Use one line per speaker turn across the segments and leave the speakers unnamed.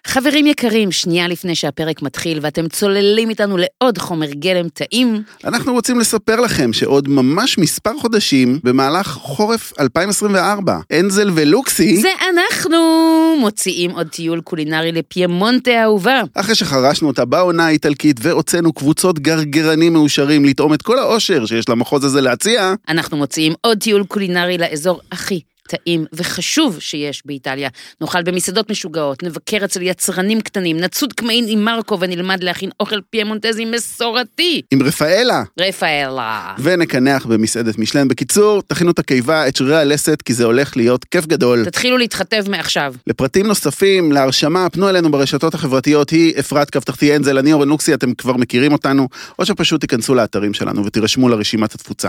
חברים יקרים, שנייה לפני שהפרק מתחיל ואתם צוללים איתנו לעוד חומר גלם טעים.
אנחנו רוצים לספר לכם שעוד ממש מספר חודשים במהלך חורף 2024, אנזל ולוקסי
זה אנחנו מוציאים עוד טיול קולינרי לפיימונטה האהובה.
אחרי שחרשנו אותה בעונה האיטלקית והוצאנו קבוצות גרגרנים מאושרים לטעום את כל האושר שיש למחוז הזה להציע,
אנחנו מוציאים עוד טיול קולינרי לאזור הכי טעים וחשוב שיש באיטליה. נאכל במסעדות משוגעות, נבקר אצל יצרנים קטנים, נצוד קמעין עם מרקו ונלמד להכין אוכל פיימונטזי מסורתי.
עם רפאלה. ונקנח במסעדת משלן. בקיצור, תכינו את הקיבה, את שרירי הלסת, כי זה הולך להיות כיף גדול.
תתחילו להתחתב מעכשיו.
לפרטים נוספים, להרשמה, פנו אלינו ברשתות החברתיות, היא אפרת כפתחתי אנזל, אני אורן לוקסי, אתם כבר מכירים אותנו, או שפשוט תיכנסו לאתרים שלנו ותירשמו לרשימת התפוצה.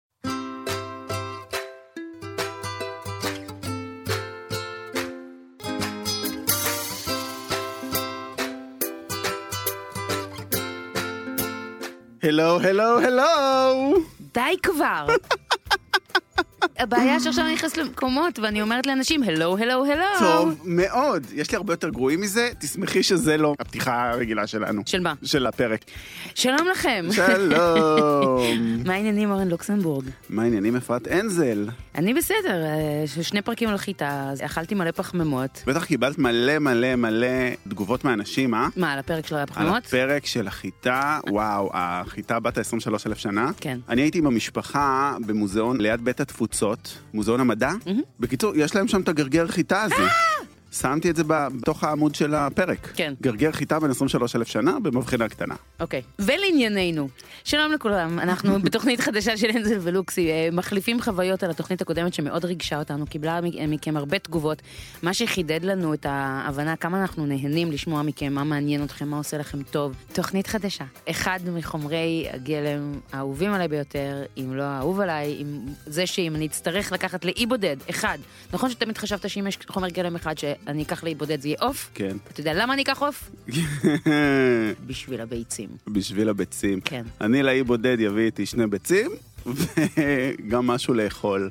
הלו, הלו, הלו.
די כבר. הבעיה שעכשיו אני נכנס למקומות ואני אומרת לאנשים, הלו, הלו, הלו.
טוב, מאוד. יש לי הרבה יותר גרועים מזה, תשמחי שזה לא הפתיחה הרגילה שלנו.
של מה?
של הפרק.
שלום לכם.
שלום.
מה העניינים אורן לוקסנבורג?
מה העניינים אפרת אנזל?
אני בסדר, 2 פרקים על חיטה, אז אכלתי מלא פחמימות.
בטח קיבלת מלא מלא מלא תגובות מאנשים, אה?
מה, על הפרק של הפחמימות?
על הפרק של החיטה, וואו, החיטה בת 23,000 שנה.
כן.
אני הייתי עם המשפחה במוזיאון ליד בית התפוצות, מוזיאון המדע. בקיצור, יש להם שם את הגרגר חיטה הזה. שמתי את זה בתוך העמוד של הפרק.
כן.
גרגר חיטה בין 23,000 שנה במבחינה קטנה.
אוקיי. ולענייננו. שלום לכולם, אנחנו בתוכנית חדשה של אנזל ולוקסי, מחליפים חוויות על התוכנית הקודמת שמאוד ריגשה אותנו, קיבלה מכם הרבה תגובות, מה שחידד לנו את ההבנה כמה אנחנו נהנים לשמוע מכם, מה מעניין אתכם, מה עושה לכם טוב. תוכנית חדשה. אחד מחומרי הגלם האהובים עליי ביותר, אם לא האהוב עליי, עם זה שאם אני אצטרך לקחת לאי בודד, אחד. נכון שתמיד חשבת שאם יש חומר גלם אחד אני אקח לאי בודד, זה יהיה אוף?
כן.
אתה יודע למה אני אקח אוף? בשביל הביצים.
בשביל הביצים.
כן.
אני לאי בודד יביא איתי 2 ביצים, וגם משהו לאכול.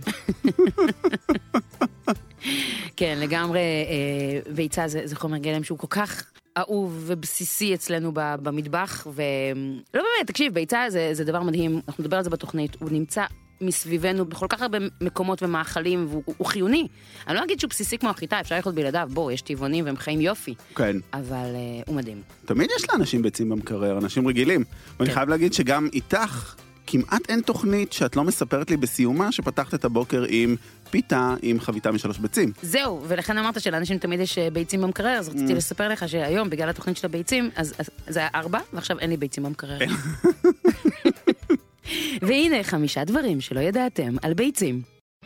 כן, לגמרי, ביצה זה חומר גלם שהוא כל כך אהוב ובסיסי אצלנו במטבח, ולא באמת, תקשיב, ביצה זה דבר מדהים, אנחנו נדבר על זה בתוכנית, הוא נמצא מסביבנו בכל כך הרבה מקומות ומאכלים, והוא חיוני. אני לא אגיד שהוא בסיסי כמו החיטה, אפשר לאכול בלעדיו, בוא, יש טבעונים והם חיים יופי.
כן.
אבל הוא מדהים.
תמיד יש לאנשים ביצים במקרר, אנשים רגילים. ואני חייב להגיד שגם איתך, כמעט אין תוכנית שאת לא מספרת לי בסיומה, שפתחת את הבוקר עם פיתה עם חביתה מ3 ביצים.
זהו, ולכן אמרת שלאנשים תמיד יש ביצים במקרר, אז רציתי לספר לך שהיום, בגלל התוכנית של הביצים, אז זה היה 4, ועכשיו אין לי ביצים במקרר. והנה 5 דברים שלא ידעתם על ביצים.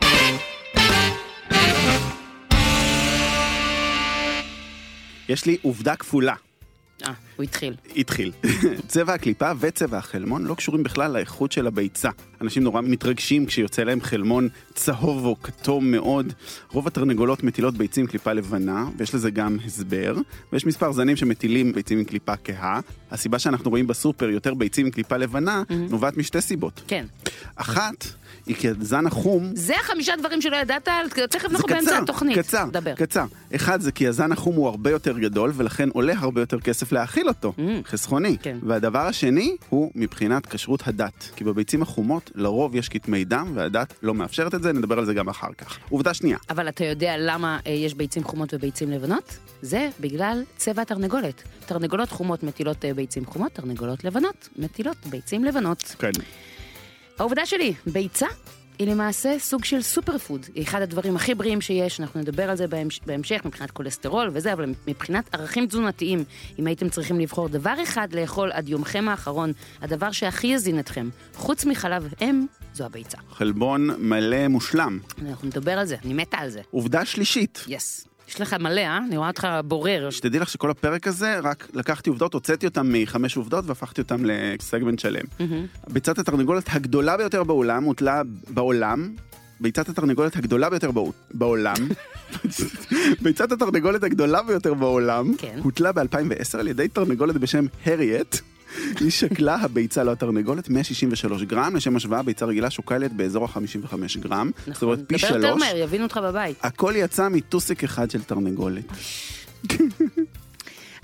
יש לי עובדה כפולה.
הוא התחיל.
צבע הקליפה וצבע החלמון לא קשורים בכלל לאיכות של הביצה. אנשים נורא מתרגשים כשיוצא להם חלמון צהוב או כתום מאוד. רוב התרנגולות מטילות ביצים קליפה לבנה, ויש לזה גם הסבר. ויש מספר זנים שמטילים ביצים עם קליפה כהה. הסיבה שאנחנו רואים בסופר יותר ביצים עם קליפה לבנה, נובעת משתי סיבות.
כן.
אחת, היא כי הזן החום...
זה 5 דברים שלא ידעת, תכף אנחנו באמצע התוכנית.
קצר. אחד זה כי הזן החום הוא הרבה יותר גדול, ולכן עולה הרבה יותר כסף להאכיל אותו. חסכוני.
כן.
והדבר השני הוא מבחינת כשרות הדת. כי בביצים החומות לרוב יש כתמי דם, והדת לא מאפשרת את זה, נדבר על זה גם אחר כך. עובדה שנייה.
אבל אתה יודע למה יש ביצים חומות וביצים לבנות? זה בגלל צבע התרנגולת. תרנגולות חומות מטילות ביצים חומות, תרנגולות לבנות מטילות ביצים לבנות.
כן.
העובדה שלי, ביצה היא למעשה סוג של סופרפוד. היא אחד הדברים הכי בריאים שיש, אנחנו נדבר על זה בהמשך, מבחינת כולסטרול וזה, אבל מבחינת ערכים תזונתיים, אם הייתם צריכים לבחור דבר אחד לאכול עד יומכם האחרון, הדבר שהכי יזין אתכם, חוץ מחלב אם, זו הביצה.
חלבון מלא מושלם.
אנחנו נדבר על זה, אני מתה על זה.
עובדה שלישית.
יס. יש לך מלא, אני רואה אותך בורר.
שתדעי לך שכל הפרק הזה, רק לקחתי עובדות, הוצאתי אותם מ5 עובדות, והפכתי אותם לסגמנט שלם. ביצת התרנגולת הגדולה ביותר בעולם, הוטלה בעולם, ביצת התרנגולת הגדולה ביותר בעולם, ביצת התרנגולת הגדולה ביותר בעולם, הוטלה ב-2010 על ידי תרנגולת בשם הריאט, היא שקלה הביצה, לא התרנגולת, 163 גרם, לשם השוואה, ביצה רגילה שוקלת באזור ה-55 גרם. זאת אומרת, פי 3.
דבר יותר מהר, יבינו אותך בבית.
הכל יצא מטוסיק אחד של תרנגולת.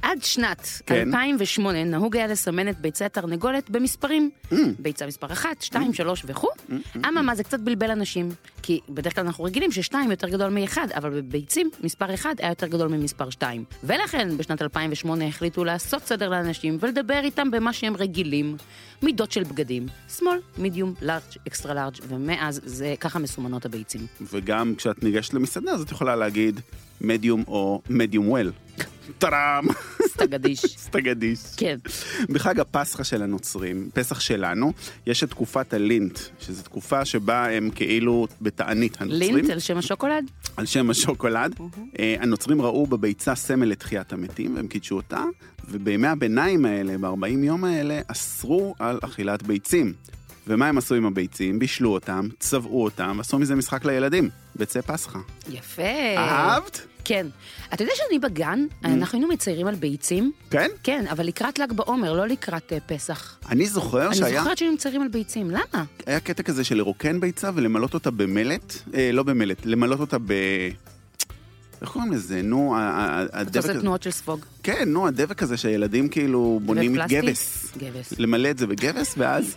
עד שנת
כן.
2008 נהוג היה לסמן את ביצי התרנגולת במספרים. ביצה מספר 1, 2, 3 וכו'. אממה, זה קצת בלבל אנשים, כי בדרך כלל אנחנו רגילים ש2 יותר גדול מ1, אבל בביצים מספר 1 היה יותר גדול ממספר 2. ולכן בשנת 2008 החליטו לעשות סדר לאנשים ולדבר איתם במה שהם רגילים. מידות של בגדים, small, medium, large, extra large, ומאז זה ככה מסומנות הביצים.
וגם כשאת ניגשת למסעדה, אז את יכולה להגיד medium או medium well. טראם!
סטגדיש.
סטגדיש.
כן.
בחג הפסחא של הנוצרים, פסח שלנו, יש את תקופת הלינט, שזו תקופה שבה הם כאילו בתענית הנוצרים.
לינט על שם השוקולד?
על שם השוקולד. הנוצרים ראו בביצה סמל לתחיית המתים, והם קידשו אותה, ובימי הביניים האלה, ב-40 יום האלה, אסרו על אכילת ביצים. ומה הם עשו עם הביצים? בישלו אותם, צבעו אותם, ועשו מזה משחק לילדים, ביצי פסחא.
יפה.
אהבת?
כן. אתה יודע שאני בגן, אנחנו היינו מציירים על ביצים?
כן?
כן, אבל לקראת ל"ג בעומר, לא לקראת פסח.
אני זוכר שהיה...
אני זוכרת שהיינו מציירים על ביצים, למה?
היה קטע כזה של לרוקן ביצה ולמלות אותה במלט, לא במלט, למלות אותה ב... איך קוראים לזה? נו,
אתה עושה תנועות של ספוג.
כן, נו, הדבק הזה שהילדים כאילו בונים את גבס.
גבס.
למלא את זה בגבס, ואז...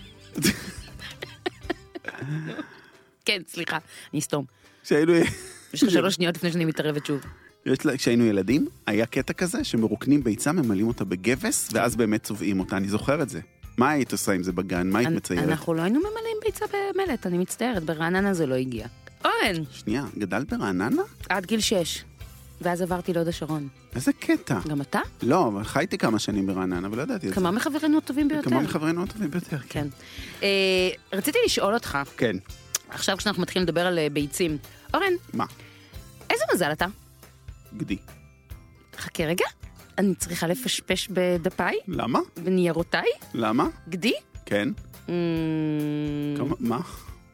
כן, סליחה, אני אסתום.
כשהיינו...
יש לך 3 שניות לפני שאני מתערבת שוב.
כשהיינו ילדים, היה קטע כזה שמרוקנים ביצה, ממלאים אותה בגבס, ואז באמת צובעים אותה, אני זוכר את זה. מה היית עושה עם זה בגן? מה היית מציירת?
אנחנו לא היינו ממלאים ביצה במלט, אני מצטערת, ברעננה זה לא הגיע. אורן!
שנייה, גדלת ברעננה?
עד גיל 6, ואז עברתי להוד השרון.
איזה קטע.
גם אתה?
לא, אבל חייתי כמה שנים ברעננה, אבל לא ידעתי את זה.
כמה מחברינו הטובים ביותר.
כמה מחברינו הטובים ביותר, כן.
רציתי לשאול אותך,
כן.
עכשיו כשאנחנו מתחילים לדבר על ביצים, אורן,
מה?
איזה מזל אתה?
גדי.
חכה רגע, אני צריכה לפשפש בדפיי?
למה?
בניירותיי?
למה?
גדי?
כן. מה?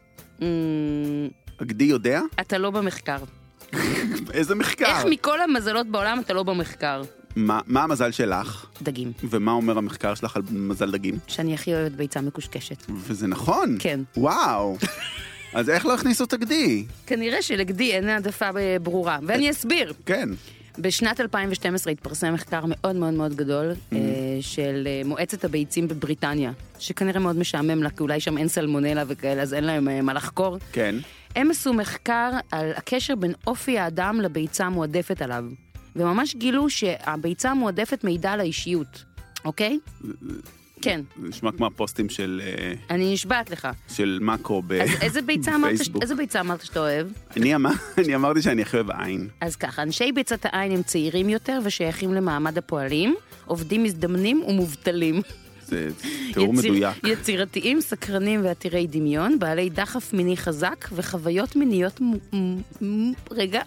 הגדי יודע?
אתה לא במחקר.
איזה מחקר?
איך מכל המזלות בעולם אתה לא במחקר?
מה המזל שלך?
דגים.
ומה אומר המחקר שלך על מזל דגים?
שאני הכי אוהבת ביצה מקושקשת.
וזה נכון?
כן.
וואו. אז איך לא הכניסו את הגדי?
כנראה שלגדי אין העדפה ברורה, ואני אסביר.
כן.
בשנת 2012 התפרסם מחקר מאוד מאוד מאוד גדול של מועצת הביצים בבריטניה, שכנראה מאוד משעמם לה, כי אולי שם אין סלמונלה וכאלה, אז אין להם מה לחקור.
כן.
הם עשו מחקר על הקשר בין אופי האדם לביצה המועדפת עליו, וממש גילו שהביצה המועדפת מעידה על האישיות, אוקיי? כן.
זה נשמע כמו הפוסטים של...
אני נשבעת לך.
של מאקו בפייסבוק.
איזה ביצה אמרת שאתה אוהב?
אני אמרתי שאני הכי אוהב עין.
אז ככה, אנשי ביצת העין הם צעירים יותר ושייכים למעמד הפועלים, עובדים מזדמנים ומובטלים.
זה תיאור מדויק.
יצירתיים, סקרנים ועתירי דמיון, בעלי דחף מיני חזק וחוויות מיניות רגע.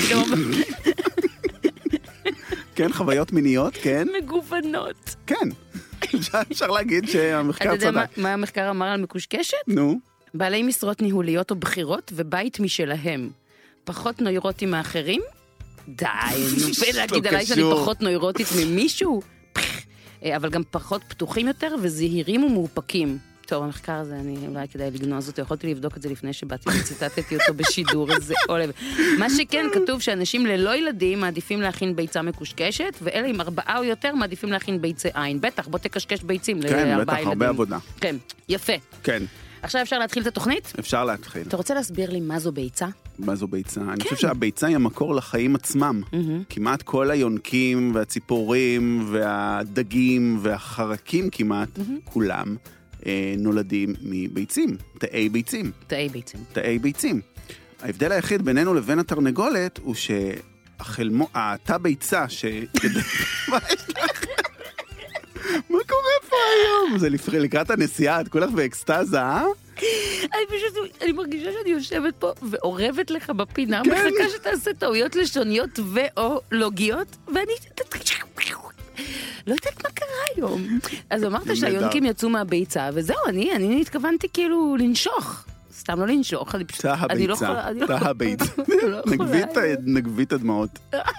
כן,
חוויות מיניות, כן.
מגוונות.
כן. אפשר להגיד שהמחקר צדק.
אתה יודע מה המחקר אמר על מקושקשת?
נו.
בעלי משרות ניהוליות או בחירות ובית משלהם. פחות נוירוטים מאחרים? די, נופה להגיד עליי שאני פחות נוירוטית ממישהו? אבל גם פחות פתוחים יותר וזהירים ומאופקים. טוב, המחקר הזה, אני אולי כדאי לגנוז אותו, יכולתי לבדוק את זה לפני שבאתי וציטטתי אותו בשידור, איזה עולב. מה שכן, כתוב שאנשים ללא ילדים מעדיפים להכין ביצה מקושקשת, ואלה עם 4 או יותר מעדיפים להכין ביצי עין. בטח, בוא תקשקש ביצים ל4 ילדים.
כן, בטח, הרבה עבודה.
כן, יפה.
כן.
עכשיו אפשר להתחיל את התוכנית?
אפשר להתחיל.
אתה רוצה להסביר לי מה זו ביצה?
מה זו ביצה? אני חושב שהביצה היא המקור לחיים עצמם. כמעט כל היונקים והציפורים והדגים והחרקים כמעט, כולם נולדים מביצים, תאי ביצים.
תאי ביצים.
תאי ביצים. ההבדל היחיד בינינו לבין התרנגולת הוא התא ביצה מה יש לך? מה קורה פה היום? זה לקראת הנסיעה, את כולך באקסטאזה, אה?
אני מרגישה שאני יושבת פה ועורבת לך בפינה, מחכה שתעשה טעויות לשוניות ואו לוגיות, ואני... לא יודעת מה קרה היום. אז אמרת שהיונקים יצאו מהביצה, וזהו, אני התכוונתי כאילו לנשוך. סתם לא לנשוך, אני פשוט...
תא הביצה. נגבי את הדמעות.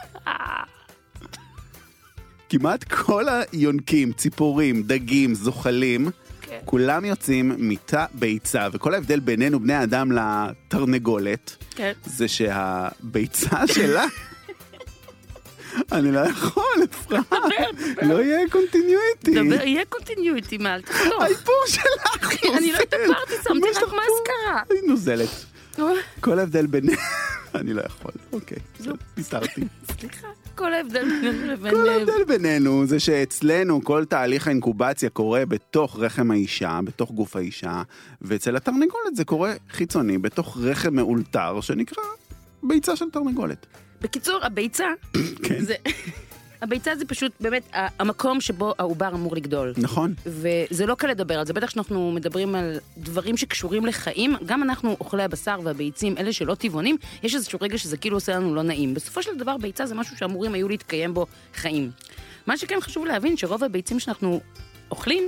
כמעט כל היונקים, ציפורים, דגים, זוחלים, כולם יוצאים מתא ביצה, וכל ההבדל בינינו, בני האדם, לתרנגולת, זה שהביצה שלה אני לא יכול, אפרת. לא יהיה קונטיניויטי.
יהיה קונטיניויטי, מה, אל תחתוך.
האיפור שלך נוזל.
אני לא התאפרתי, שמתי רק מסקרה.
היא נוזלת. כל ההבדל בין... אני לא יכול, אוקיי. פיסרתי.
סליחה. כל ההבדל בינינו
כל ההבדל בינינו זה שאצלנו כל תהליך האינקובציה קורה בתוך רחם האישה, בתוך גוף האישה, ואצל התרנגולת זה קורה חיצוני, בתוך רחם מאולתר, שנקרא ביצה של תרנגולת.
בקיצור, הביצה,
כן.
הביצה זה פשוט באמת המקום שבו העובר אמור לגדול.
נכון.
וזה לא קל לדבר על זה, בטח שאנחנו מדברים על דברים שקשורים לחיים, גם אנחנו אוכלי הבשר והביצים, אלה שלא טבעונים, יש איזשהו רגע שזה כאילו עושה לנו לא נעים. בסופו של דבר ביצה זה משהו שאמורים היו להתקיים בו חיים. מה שכן חשוב להבין שרוב הביצים שאנחנו אוכלים,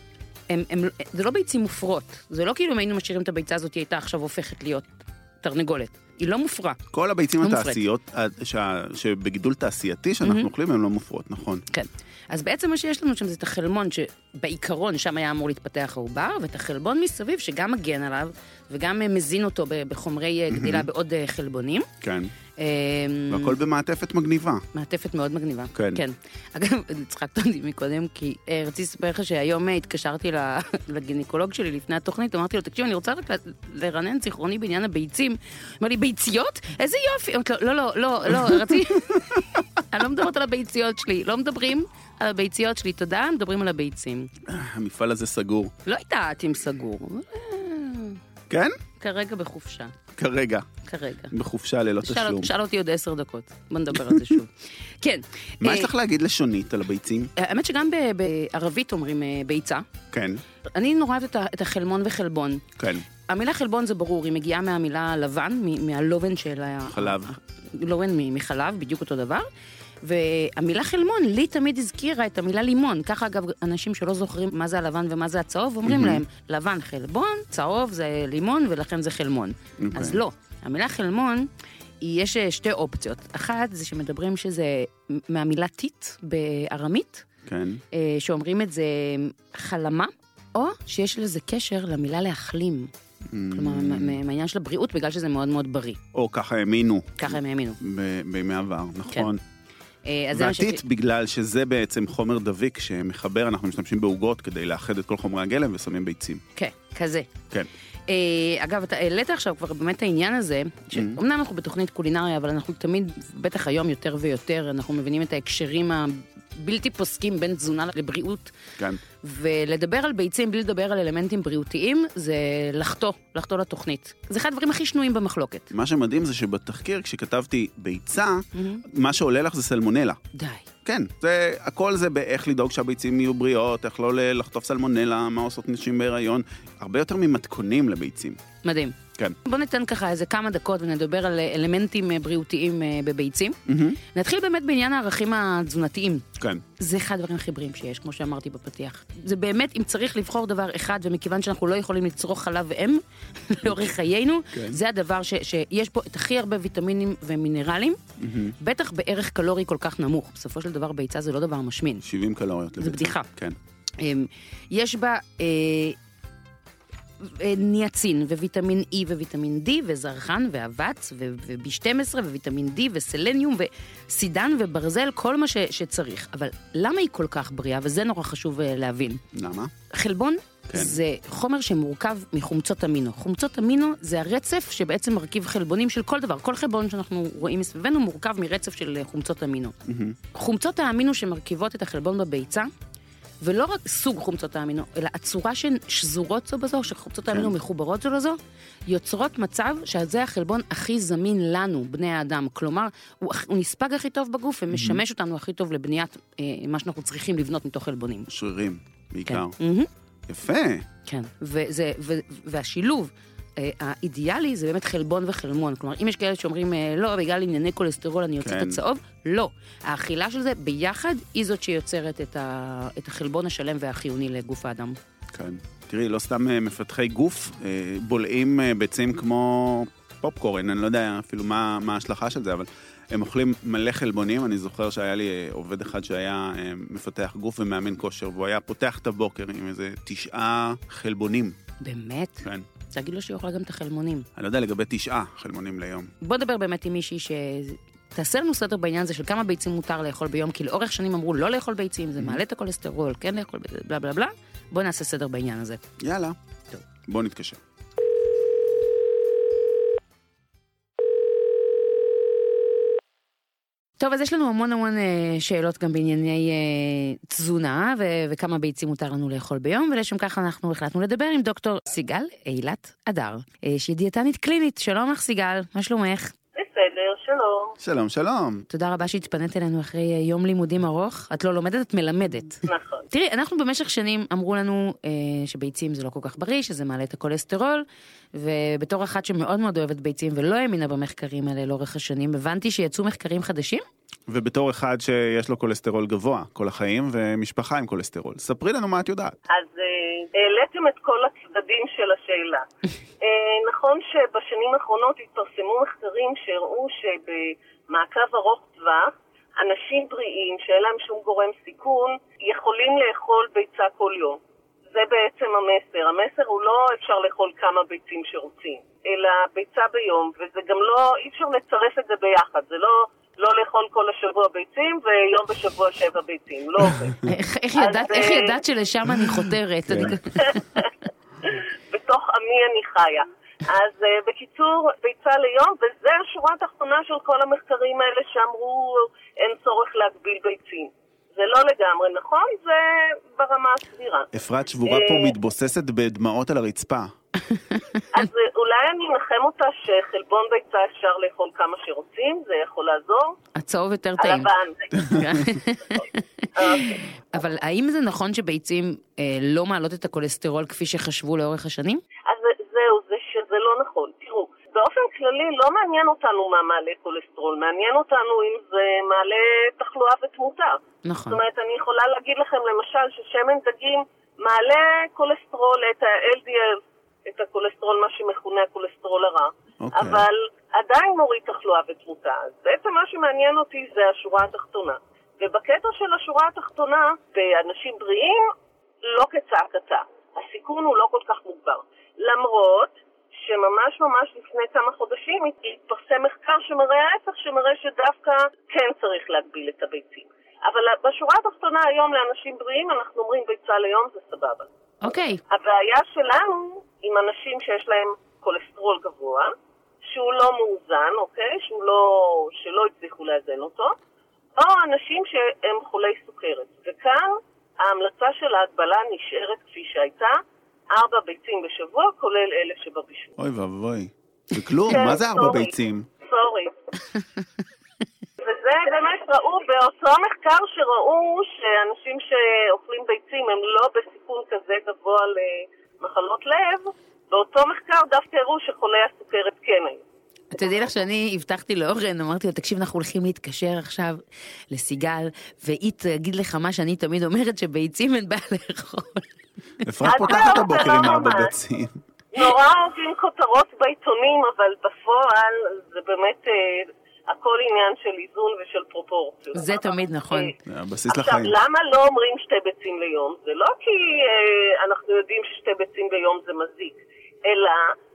זה לא ביצים מופרות. זה לא כאילו אם היינו משאירים את הביצה הזאת, היא הייתה עכשיו הופכת להיות תרנגולת. היא לא מופרה.
כל הביצים התעשיות, שבגידול תעשייתי שאנחנו אוכלים, הן לא מופרות, נכון.
כן. אז בעצם מה שיש לנו שם זה את החלמון, שבעיקרון שם היה אמור להתפתח העובר, ואת החלבון מסביב שגם מגן עליו, וגם מזין אותו בחומרי גדילה בעוד חלבונים.
כן. והכל במעטפת מגניבה.
מעטפת מאוד מגניבה.
כן.
כן. אגב, צחקת אותי מקודם, כי רציתי לספר לך שהיום התקשרתי לגינקולוג שלי לפני התוכנית, אמרתי לו, תקשיב, אני רוצה רק לרנן זיכרוני בעניין הביצים. אמר לי, ביציות? איזה יופי. אמרתי לו, לא, רציתי... אני לא מדברת על הביציות שלי, לא מדברים על הביציות שלי, תודה, מדברים על הביצים.
המפעל הזה סגור.
לא יודעת אם סגור.
כן?
כרגע בחופשה.
כרגע. בחופשה ללא תשלום.
שאל אותי עוד 10 דקות. בוא נדבר על זה שוב. כן.
מה יש לך להגיד לשונית על הביצים?
האמת שגם בערבית אומרים ביצה.
כן.
אני נורא אוהבת את החלמון וחלבון.
כן.
המילה חלבון זה ברור, היא מגיעה מהמילה לבן, מהלובן של
חלב.
לובן מחלב, בדיוק אותו דבר. והמילה חלמון לי תמיד הזכירה את המילה לימון. ככה אגב אנשים שלא זוכרים מה זה הלבן ומה זה הצהוב, אומרים להם לבן חלבון, צהוב זה לימון ולכן זה חלמון. אז לא, המילה חלמון, יש שתי אופציות. אחת זה שמדברים שזה מהמילה תית בארמית,
כן.
שאומרים את זה חלמה, או שיש לזה קשר למילה להחלים. כלומר, מהעניין של הבריאות, בגלל שזה מאוד מאוד בריא.
או ככה האמינו.
ככה הם האמינו.
בימי עבר, נכון.
והתית,
בגלל שזה בעצם חומר דביק שמחבר, אנחנו משתמשים בעוגות כדי לאחד את כל חומרי הגלם ושמים ביצים.
כן, כזה.
כן.
אגב, אתה העלית עכשיו כבר באמת העניין הזה, שאומנם אנחנו בתוכנית קולינריה, אבל אנחנו תמיד, בטח היום יותר ויותר, אנחנו מבינים את ההקשרים הבלתי פוסקים בין תזונה לבריאות.
כן.
ולדבר על ביצים בלי לדבר על אלמנטים בריאותיים, זה לחטוא לתוכנית. זה אחד הדברים הכי שנויים במחלוקת.
מה שמדהים זה שבתחקיר, כשכתבתי ביצה, מה שעולה לך זה סלמונלה.
די.
כן, הכל זה באיך לדאוג שהביצים יהיו בריאות, איך לא לחטוף סלמונלה, מה עושות נשים בהיריון, הרבה יותר ממתכונים לביצים.
מדהים.
כן.
בוא ניתן ככה איזה כמה דקות ונדבר על אלמנטים בריאותיים בביצים. נתחיל באמת בעניין הערכים התזונתיים.
כן.
זה אחד הדברים הכי בריאים שיש, כמו שאמרתי בפתיח. זה באמת, אם צריך לבחור דבר אחד, ומכיוון שאנחנו לא יכולים לצרוך חלב ואם לאורך חיינו, זה הדבר שיש פה את הכי הרבה ויטמינים ומינרלים, בטח בערך קלורי כל כך נמוך. בסופו של דבר ביצה זה לא דבר משמין.
70 קלוריות לביצה.
זה בדיחה.
כן.
יש בה ניאצין וויטמין E וויטמין D וזרחן ואבץ וב-12 וויטמין D וסלניום וסידן וברזל, כל מה שצריך. אבל למה היא כל כך בריאה? וזה נורא חשוב להבין.
למה?
חלבון זה חומר שמורכב מחומצות אמינו. חומצות אמינו זה הרצף שבעצם מרכיב חלבונים של כל דבר. כל חלבון שאנחנו רואים מסביבנו מורכב מרצף של חומצות אמינו. חומצות האמינו שמרכיבות את החלבון בביצה, ולא רק סוג חומצות האמינו, אלא הצורה שהן שזורות זו בזו, שחומצות האמינו מחוברות זו לזו, יוצרות מצב שזה החלבון הכי זמין לנו, בני האדם. כלומר, הוא נספג הכי טוב בגוף ומשמש אותנו הכי טוב לבניית מה שאנחנו צריכים לבנות מתוך חלבונים.
שרירים, בעיקר. יפה.
כן, והשילוב האידיאלי זה באמת חלבון וחלמון. כלומר, אם יש כאלה שאומרים, לא, בגלל ענייני קולסטרול אני יוצאת הצהוב, לא. האכילה של זה ביחד היא זאת שיוצרת את החלבון השלם והחיוני לגוף האדם.
כן. תראי, לא סתם מפתחי גוף, בולעים ביצים כמו פופקורן, אני לא יודע אפילו מה ההשלכה של זה, אבל הם אוכלים מלא חלבונים. אני זוכר שהיה לי עובד אחד שהיה מפתח גוף ומאמן כושר, והוא היה פותח את הבוקר עם איזה 9 חלבונים.
באמת?
כן.
תגיד לו שיוכל גם את החלמונים.
אני לא יודע לגבי 9 חלמונים ליום.
בוא נדבר באמת עם מישהי תעשה לנו סדר בעניין הזה של כמה ביצים מותר לאכול ביום, כי לאורך שנים אמרו לא לאכול ביצים, זה מעלה את הכולסטרול, כן לאכול, בלה בלה בלה. בוא נעשה סדר בעניין הזה.
יאללה.
טוב.
בוא נתקשר.
טוב, אז יש לנו המון שאלות גם בענייני תזונה, וכמה ביצים מותר לנו לאכול ביום, ולשם כך אנחנו החלטנו לדבר עם דוקטור סיגל אילת אדר, שהיא דיאטנית קלינית. שלום לך סיגל, מה שלומך?
בסדר, שלום.
שלום, שלום.
תודה רבה שהתפנית אלינו אחרי יום לימודים ארוך. את לא לומדת, את מלמדת.
נכון.
תראי, אנחנו במשך שנים אמרו לנו שביצים זה לא כל כך בריא, שזה מעלה את הכולסטרול, ובתור אחת שמאוד מאוד אוהבת ביצים ולא האמינה במחקרים האלה לאורך השנים, הבנתי שיצאו מחקרים חדשים?
ובתור אחד שיש לו כולסטרול גבוה כל החיים ומשפחה עם כולסטרול. ספרי לנו מה את יודעת.
אז העליתם את כל הצדדים של השאלה. נכון שבשנים האחרונות התפרסמו מחקרים שהראו שבמעקב ארוך טווח, אנשים בריאים שאין להם שום גורם סיכון יכולים לאכול ביצה כל יום. זה בעצם המסר. המסר הוא לא אפשר לאכול כמה ביצים שרוצים, אלא ביצה ביום, וזה גם לא, אי אפשר לצרף את זה ביחד. זה לא לאכול כל השבוע ביצים ויום בשבוע 7 ביצים. לא עובד.
איך ידעת שלשם אני חותרת?
בתוך עמי אני חיה. אז בקיצור, ביצה ליום, וזה השורה התחתונה של כל המחקרים האלה שאמרו אין צורך להגביל ביצים. זה לא לגמרי נכון, זה ברמה הסבירה.
אפרת שבורה פה מתבוססת בדמעות על הרצפה.
אז אולי אני אנחם אותה שחלבון ביצה אפשר לאכול כמה שרוצים, זה יכול לעזור.
הצהוב יותר טעים. אבל האם זה נכון שביצים לא מעלות את הכולסטרול כפי שחשבו לאורך השנים?
אז זהו, שזה לא נכון. תראו, באופן כללי לא מעניין אותנו מה מעלה כולסטרול, מעניין אותנו אם זה מעלה תחלואה ותמותה.
נכון.
זאת אומרת, אני יכולה להגיד לכם למשל ששמן דגים מעלה כולסטרול, את ה-LDL, את הכולסטרול, מה שמכונה הכולסטרול הרע, אבל עדיין מוריד תחלואה ותמותה. אז בעצם מה שמעניין אותי זה השורה התחתונה. ובקטע של השורה התחתונה, באנשים בריאים, לא כצעקתה. הסיכון הוא לא כל כך מוגבר. למרות שממש לפני כמה חודשים התפרסם מחקר שמראה ההפך, שמראה שדווקא כן צריך להגביל את הביצים. אבל בשורה התחתונה היום לאנשים בריאים אנחנו אומרים ביצה ליום זה סבבה.
אוקיי.
הבעיה שלנו עם אנשים שיש להם כולסטרול גבוה, שהוא לא מאוזן, אוקיי? שלא הצליחו לאזן אותו, או אנשים שהם חולי סוכרת. וכאן ההמלצה של ההגבלה נשארת כפי שהייתה, 4 ביצים בשבוע, כולל אלה שבבישול.
אוי ואבוי. זה כלום, מה זה 4 ביצים?
סורי. וזה באמת ראו, באותו מחקר שראו שאנשים שאוכלים ביצים הם לא בסיכון כזה גבוה למחלות לב, באותו מחקר דווקא הראו שחולי הסוכרת כן היו.
תדעי לך שאני הבטחתי לאורן, אמרתי לו, תקשיב, אנחנו הולכים להתקשר עכשיו לסיגל, והיא תגיד לך מה שאני תמיד אומרת, שביצים אין בעיה לאכול.
אפרת פותחת הבוקר עם 4 ביצים.
נורא אוהבים כותרות בעיתונים, אבל בפועל זה באמת הכל עניין של איזון ושל פרופורציות.
זה תמיד נכון.
הבסיס לחיים.
עכשיו, למה לא אומרים 2 ביצים ליום? זה לא כי אנחנו יודעים ש2 ביצים ביום זה מזיק, אלא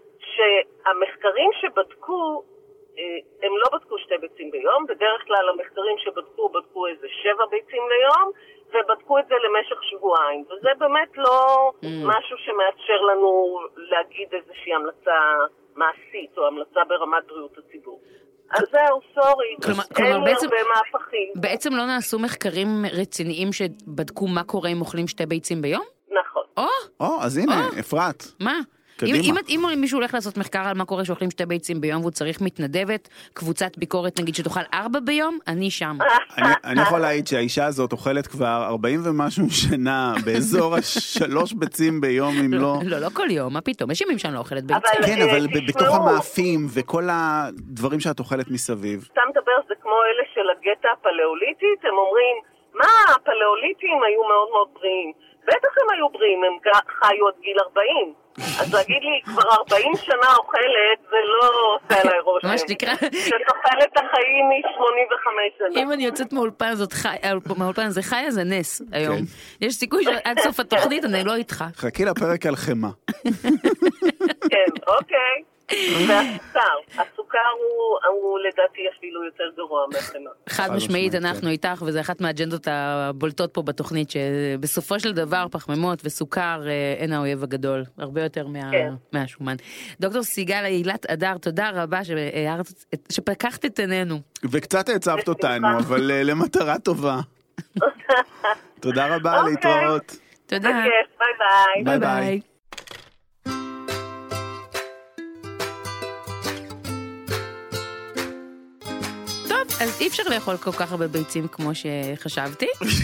שהמחקרים שבדקו, הם לא בדקו 2 ביצים ביום, בדרך כלל המחקרים בדקו איזה 7 ביצים ליום, ובדקו את זה למשך שבועיים, וזה באמת לא משהו שמאפשר לנו להגיד איזושהי המלצה מעשית, או המלצה ברמת בריאות הציבור. אז זהו, סורי, אין לי הרבה מהפכים.
בעצם לא נעשו מחקרים רציניים שבדקו מה קורה אם אוכלים 2 ביצים ביום?
נכון.
אז הנה, אפרת.
מה? אם מישהו הולך לעשות מחקר על מה קורה שאוכלים 2 ביצים ביום והוא צריך מתנדבת, קבוצת ביקורת נגיד שתאכל 4 ביום, אני שם.
אני יכול להעיד שהאישה הזאת אוכלת כבר 40 ומשהו שנה באזור 3 ביצים ביום, אם לא...
לא כל יום, מה פתאום? יש ימים שאני לא אוכלת ביצים.
כן, אבל בתוך המאפים וכל הדברים שאת אוכלת מסביב.
אתה מדבר, זה כמו אלה של הגטה הפלאוליטית, הם אומרים, מה, הפלאוליטים היו מאוד מאוד בריאים. בטח הם היו בריאים, הם חיו עד גיל 40. אז להגיד לי, כבר 40 שנה אוכלת, זה לא עושה עליי רושם.
מה שתקרא...
שתוחלת החיים מ-85 שנה.
אם אני יוצאת מהאולפן זה חי, זה נס היום. יש סיכוי שעד סוף התוכנית אני לא איתך.
חכי לפרק על חמה.
כן, אוקיי. הסוכר הוא לדעתי אפילו יותר גרוע מהחמאה.
חד משמעית, אנחנו איתך, וזה אחת מהאג'נדות הבולטות פה בתוכנית, שבסופו של דבר פחמימות וסוכר אין האויב הגדול, הרבה יותר מהשומן. דוקטור סיגל אילת אדר, תודה רבה שפקחת את עינינו.
וקצת הצבת אותנו, אבל למטרה טובה. תודה רבה, להתראות.
תודה.
ביי ביי.
ביי ביי.
אז אי אפשר לאכול כל כך הרבה ביצים כמו שחשבתי.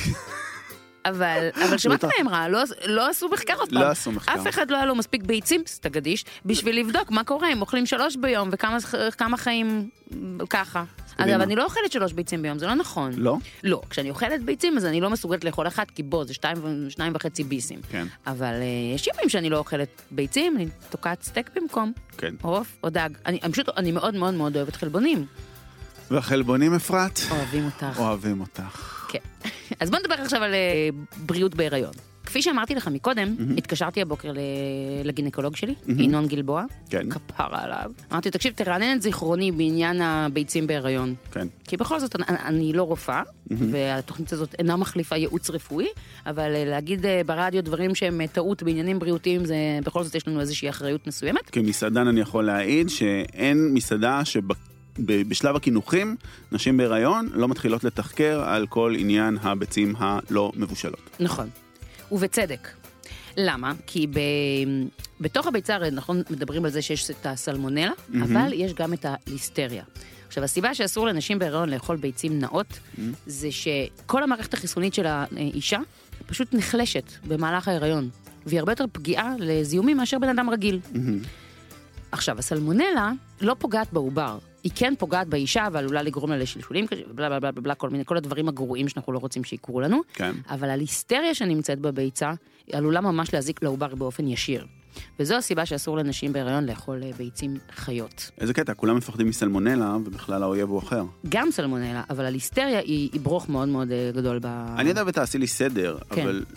אבל שמעת מה אמרה, לא עשו מחקר עוד פעם.
לא עשו מחקר.
אף אחד לא היה לו מספיק ביצים, סתגדיש, בשביל לבדוק מה קורה, הם אוכלים 3 ביום, וכמה חיים ככה. אבל אני לא אוכלת 3 ביצים ביום, זה לא נכון.
לא?
לא, כשאני אוכלת ביצים, אז אני לא מסוגלת לאכול אחת, כי בוא, זה 2.5 ביסים.
כן.
אבל יש ימים שאני לא אוכלת ביצים, אני תוקעת סטייק במקום.
כן.
עוף או דג. אני מאוד מאוד מאוד אוהבת חלבונים.
והחלבונים, אפרת?
אוהבים אותך.
אוהבים אותך.
כן. אז בוא נדבר עכשיו על בריאות בהיריון. כפי שאמרתי לך מקודם, התקשרתי הבוקר לגינקולוג שלי, ינון גלבוע, כפרה עליו. אמרתי, תקשיב, תרענן את זיכרוני בעניין הביצים בהיריון.
כן.
כי בכל זאת, אני לא רופאה, והתוכנית הזאת אינה מחליפה ייעוץ רפואי, אבל להגיד ברדיו דברים שהם טעות בעניינים בריאותיים, זה בכל זאת יש לנו איזושהי אחריות מסוימת.
כמסעדן אני יכול להעיד שאין מסעדה בשלב הכינוחים, נשים בהיריון לא מתחילות לתחקר על כל עניין הביצים הלא מבושלות.
נכון. ובצדק. למה? כי בתוך הביצה, נכון, מדברים על זה שיש את הסלמונלה, אבל יש גם את הליסטריה. עכשיו, הסיבה שאסור לנשים בהיריון לאכול ביצים נאות, זה שכל המערכת החיסונית של האישה פשוט נחלשת במהלך ההיריון, והיא הרבה יותר פגיעה לזיהומים מאשר בן אדם רגיל. עכשיו, הסלמונלה לא פוגעת בעובר. היא כן פוגעת באישה, אבל עלולה לגרום לה לשלשולים, בלה בלה בלה בלה, כל הדברים הגרועים שאנחנו לא רוצים שיקרו לנו.
כן.
אבל הליסטריה שנמצאת בביצה, היא עלולה ממש להזיק לעובר באופן ישיר. וזו הסיבה שאסור לנשים בהיריון לאכול ביצים חיות.
איזה קטע, כולם מפחדים מסלמונלה, ובכלל האויב הוא אחר.
גם סלמונלה, אבל הליסטריה היא ברוך מאוד מאוד גדול
אני יודע ותעשי לי סדר, אבל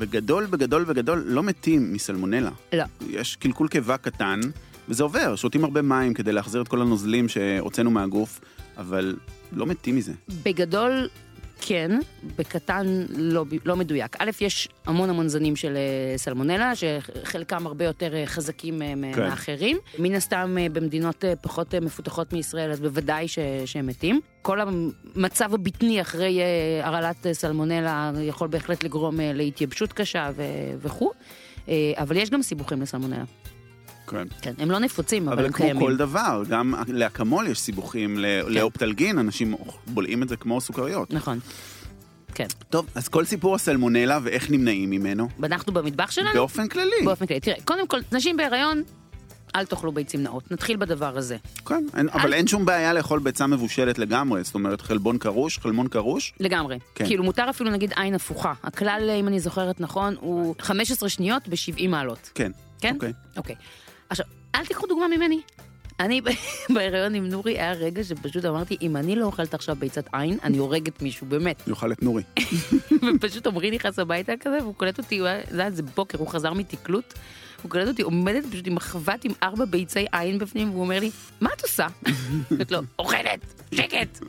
בגדול לא מתים מסלמונלה.
לא.
יש קלקול קיבה קטן, וזה עובר, שותים הרבה מים כדי להחזיר את כל הנוזלים שהוצאנו מהגוף, אבל לא מתים מזה.
בגדול, כן, בקטן לא מדויק. א', יש המון זנים של סלמונלה, שחלקם הרבה יותר חזקים מאחרים. מן הסתם במדינות פחות מפותחות מישראל, אז בוודאי שהם מתים. כל המצב הבטני אחרי הרעלת סלמונלה יכול בהחלט לגרום להתייבשות קשה וכו', אבל יש גם סיבוכים לסלמונלה. כן, הם לא נפוצים, אבל הם קיימים.
אבל כמו כל דבר, גם לאקמול יש סיבוכים, לאופטלגין, אנשים בולעים את זה כמו סוכריות.
נכון, כן.
טוב, אז כל סיפור הסלמונלה ואיך נמנעים ממנו?
אנחנו במטבח שלנו?
באופן כללי.
באופן כללי. תראה, קודם כל, נשים בהיריון, אל תאכלו ביצים נאות. נתחיל בדבר הזה.
כן, אבל אין שום בעיה לאכול ביצה מבושלת לגמרי, זאת אומרת, חלבון קרוש.
לגמרי. כאילו, מותר אפילו נגיד עין הפוכה. הכלל, אם אני זוכרת נכון, הוא 15 שניות ב-70 מעלות.
כן.
כן? אוקיי. עכשיו, אל תיקחו דוגמה ממני. אני בהיריון עם נורי, היה רגע שפשוט אמרתי, אם אני לא אוכלת עכשיו ביצת עין, אני הורגת מישהו, באמת.
אני אוכל את נורי.
ופשוט עמרי נכנס הביתה כזה, והוא קולט אותי, זה היה איזה בוקר, הוא חזר מתקלות, הוא קולט אותי, עומדת פשוט עם מחבת עם 4 ביצי עין בפנים, והוא אומר לי, מה את עושה? את לא, אוכלת, שקט.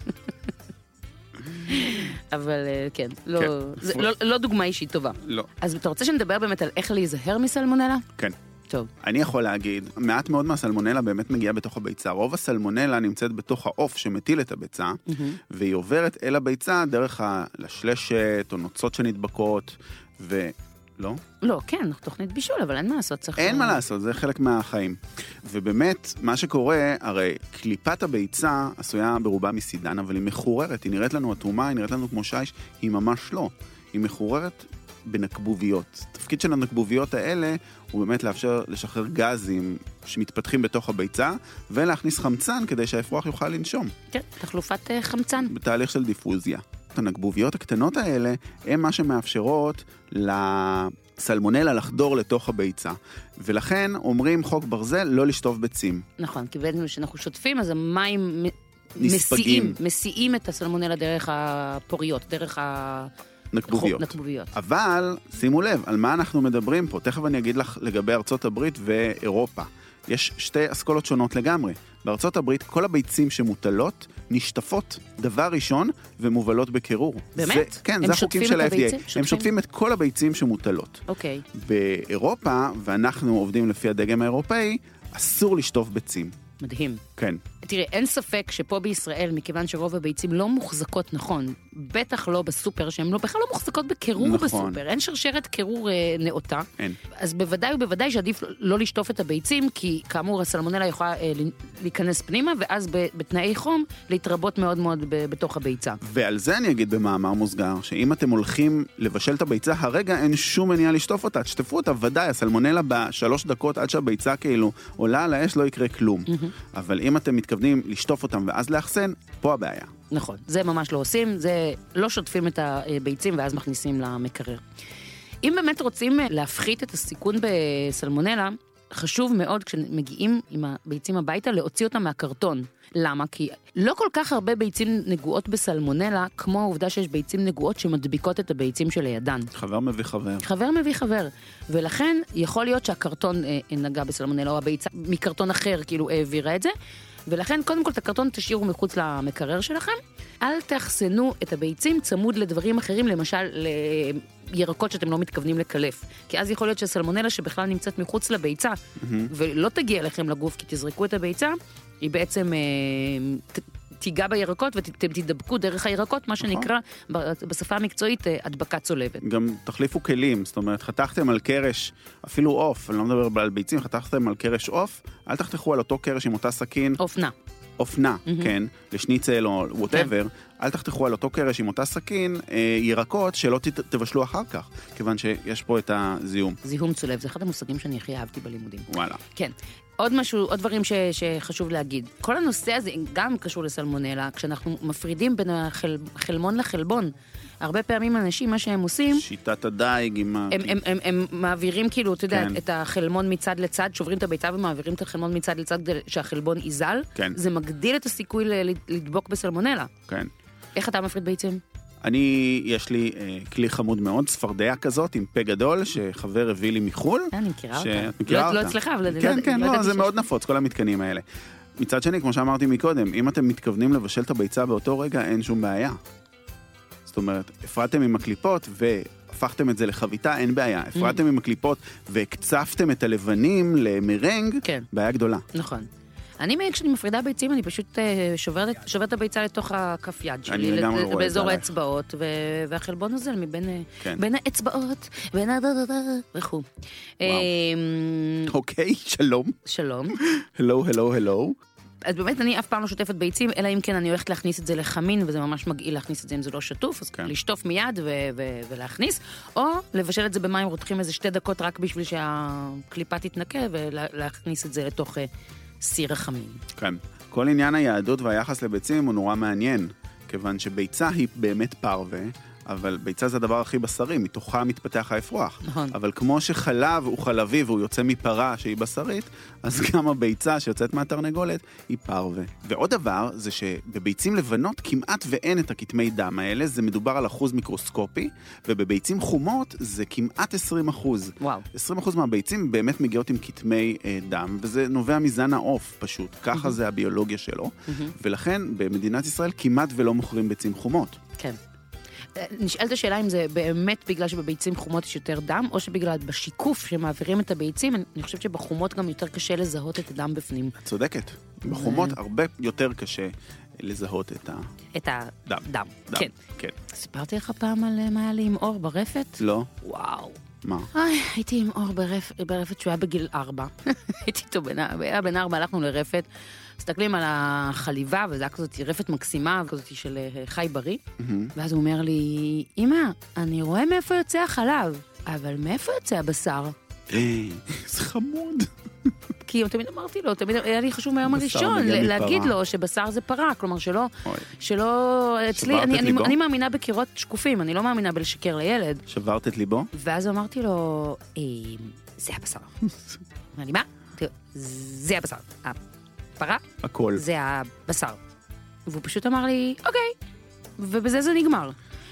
אבל כן, לא דוגמה אישית טובה.
לא.
אז אתה רוצה שנדבר באמת על איך להיזהר מסלמונלה?
כן.
טוב.
אני יכול להגיד, מעט מאוד מהסלמונלה באמת מגיעה בתוך הביצה. רוב הסלמונלה נמצאת בתוך העוף שמטיל את הביצה, והיא עוברת אל הביצה דרך הלשלשת או נוצות שנדבקות, לא?
לא, כן, תוכנית בישול, אבל אין מה לעשות.
אין מה לעשות, זה חלק מהחיים. ובאמת, מה שקורה, הרי קליפת הביצה עשויה ברובה מסידן, אבל היא מחוררת, היא נראית לנו אטומה, היא נראית לנו כמו שיש, היא ממש לא. היא מחוררת בנקבוביות. התפקיד של הנקבוביות האלה הוא באמת לאפשר לשחרר גזים שמתפתחים בתוך הביצה, ולהכניס חמצן כדי שהאפרוח יוכל לנשום.
כן, תחלופת חמצן.
בתהליך של דיפוזיה. הנקבוביות הקטנות האלה הן מה שמאפשרות לסלמונלה לחדור לתוך הביצה. ולכן אומרים חוק ברזל לא לשטוף ביצים.
נכון, כי בעצם כשאנחנו שוטפים אז המים מסיעים את הסלמונלה דרך הפוריות, דרך נקבוביות.
אבל שימו לב, על מה אנחנו מדברים פה? תכף אני אגיד לך לגבי ארצות הברית ואירופה. יש שתי אסכולות שונות לגמרי. בארצות הברית כל הביצים שמוטלות נשטפות דבר ראשון ומובלות בקירור.
באמת?
כן, זה החוקים של ה-FDA. הם שוטפים את כל הביצים שמוטלות.
אוקיי.
באירופה, ואנחנו עובדים לפי הדגם האירופאי, אסור לשטוף ביצים.
מדהים.
כן.
תראה, אין ספק שפה בישראל, מכיוון שרוב הביצים לא מוחזקות נכון, בטח לא בסופר, שהן בכלל לא מוחזקות בקירור
נכון.
בסופר, אין שרשרת קירור נאותה.
אין.
אז בוודאי ובוודאי שעדיף לא לשטוף את הביצים, כי כאמור הסלמונלה יכולה להיכנס פנימה, ואז בתנאי חום להתרבות מאוד מאוד בתוך הביצה.
ועל זה אני אגיד במאמר מוסגר, שאם אתם הולכים לבשל את הביצה, הרגע אין שום מניעה לשטוף אותה, תשטפו אותה, ודאי, הסלמונלה ב3 דקות עד שהביצה כאילו עולה על האש, לא יקרה כלום. אבל אם אתם מתכוונים לשטוף אותם ואז לאחסן, פה הבעיה.
נכון, זה ממש לא עושים, זה לא שוטפים את הביצים ואז מכניסים למקרר. אם באמת רוצים להפחית את הסיכון בסלמונלה, חשוב מאוד כשמגיעים עם הביצים הביתה להוציא אותם מהקרטון. למה? כי לא כל כך הרבה ביצים נגועות בסלמונלה, כמו העובדה שיש ביצים נגועות שמדביקות את הביצים שלידן.
חבר מביא חבר.
חבר מביא חבר. ולכן יכול להיות שהקרטון נגע בסלמונלה, או הביצה מקרטון אחר כאילו העבירה את זה. ולכן קודם כל את הקרטון תשאירו מחוץ למקרר שלכם. אל תאחסנו את הביצים צמוד לדברים אחרים, למשל לירקות שאתם לא מתכוונים לקלף. כי אז יכול להיות שהסלמונלה שבכלל נמצאת מחוץ לביצה, ולא תגיע לכם לגוף כי תזרקו את הביצה, היא בעצם תיגע בירקות ואתם תדבקו דרך הירקות, מה שנקרא בשפה המקצועית הדבקה צולבת.
גם תחליפו כלים, זאת אומרת, חתכתם על קרש, אפילו אוף, אני לא מדבר על ביצים, חתכתם על קרש אוף, אל תחתכו על אותו קרש עם אותה סכין. אופנה, כן, לשניצל או whatever, אל תחתכו על אותו קרש עם אותה סכין, ירקות שלא תבשלו אחר כך, כיוון שיש פה את הזיהום.
זיהום צולב, זה אחד המושגים שאני הכי אהבתי בלימודים.
וואלה.
כן. עוד משהו, עוד דברים שחשוב להגיד. כל הנושא הזה גם קשור לסלמונלה, כשאנחנו מפרידים בין החלמון לחלבון. הרבה פעמים אנשים, מה שהם עושים...
שיטת הדייג עם
הם מעבירים כאילו, אתה יודע, את החלמון מצד לצד, שוברים את הביצה ומעבירים את החלמון מצד לצד כדי שהחלבון יזל.
כן.
זה מגדיל את הסיכוי לדבוק בסלמונלה.
כן.
איך אתה מפריד ביצים?
יש לי כלי חמוד מאוד, צפרדיה כזאת, עם פה גדול, שחבר הביא לי מחול.
אני מכירה
אותה.
לא אצלך, אבל...
כן, כן, לא, זה מאוד נפוץ, כל המתקנים האלה. מצד שני, כמו שאמרתי מקודם, אם אתם מתכוונים לבשל את הביצה באותו רגע, אין שום בעיה. זאת אומרת, הפרדתם עם הקליפות והפכתם את זה לחביתה, אין בעיה. הפרדתם עם הקליפות והקצפתם את הלבנים למרנג, בעיה גדולה.
נכון. כשאני מפרידה ביצים, אני פשוט שוברת את הביצה לתוך הכף יד שלי, באזור האצבעות, והחלבון הזה בין האצבעות, וכו'.
אוקיי, שלום.
שלום.
הלו.
אז באמת אני אף פעם לא שוטפת ביצים, אלא אם כן אני הולכת להכניס את זה לחמין, וזה ממש מגעיל להכניס את זה אם זה לא שטוף, אז לשטוף מיד ולהכניס, או לבשל את זה במים רותחים איזה 2 דקות רק בשביל שהקליפה תתנקה, ולהכניס את זה לתוך סיר החמין.
כן. כל עניין היהדות והיחס לביצים הוא נורא מעניין, כיוון שביצה היא באמת פרווה, אבל ביצה זה הדבר הכי בשרי, מתוכה מתפתח האפרוח.
נכון.
אבל כמו שחלב הוא חלבי והוא יוצא מפרה שהיא בשרית, אז גם הביצה שיוצאת מהתרנגולת היא פרווה. ועוד דבר זה שבביצים לבנות כמעט ואין את הכתמי דם האלה, זה מדובר על אחוז מיקרוסקופי, ובביצים חומות זה כמעט 20%.
וואו.
20% מהביצים באמת מגיעות עם כתמי דם, וזה נובע מזן העוף פשוט. ככה זה הביולוגיה שלו. ולכן במדינת ישראל כמעט ולא מוכרים ביצים חומות.
כן. נשאלת השאלה אם זה באמת בגלל שבביצים חומות יש יותר דם, או שבגלל בשיקוף שמעבירים את הביצים, אני חושבת שבחומות גם יותר קשה לזהות את הדם בפנים.
את צודקת. בחומות הרבה יותר קשה לזהות
את הדם.
כן.
סיפרתי לך פעם על מה היה לי עם אור ברפת?
לא.
וואו.
מה?
הייתי עם אור ברפת שהוא היה בגיל 4. הייתי איתו בן 4, הלכנו לרפת. מסתכלים על החליבה, וזו היה כזאת רפת מקסימה, כזאת של חי בריא. ואז הוא אומר לי, אמא, אני רואה מאיפה יוצא החלב, אבל מאיפה יוצא הבשר?
זה חמוד.
כי תמיד אמרתי לו, תמיד היה לי חשוב מהיום הראשון, להגיד לו שבשר זה פרה, כלומר שלא, אצלי, אני מאמינה בקירות שקופים, אני לא מאמינה בלשקר לילד.
שברת את ליבו?
ואז אמרתי לו, זה הבשר. אמר לי, מה? זה הבשר. פרה?
הכל.
זה הבשר. והוא פשוט אמר לי, אוקיי. ובזה זה נגמר.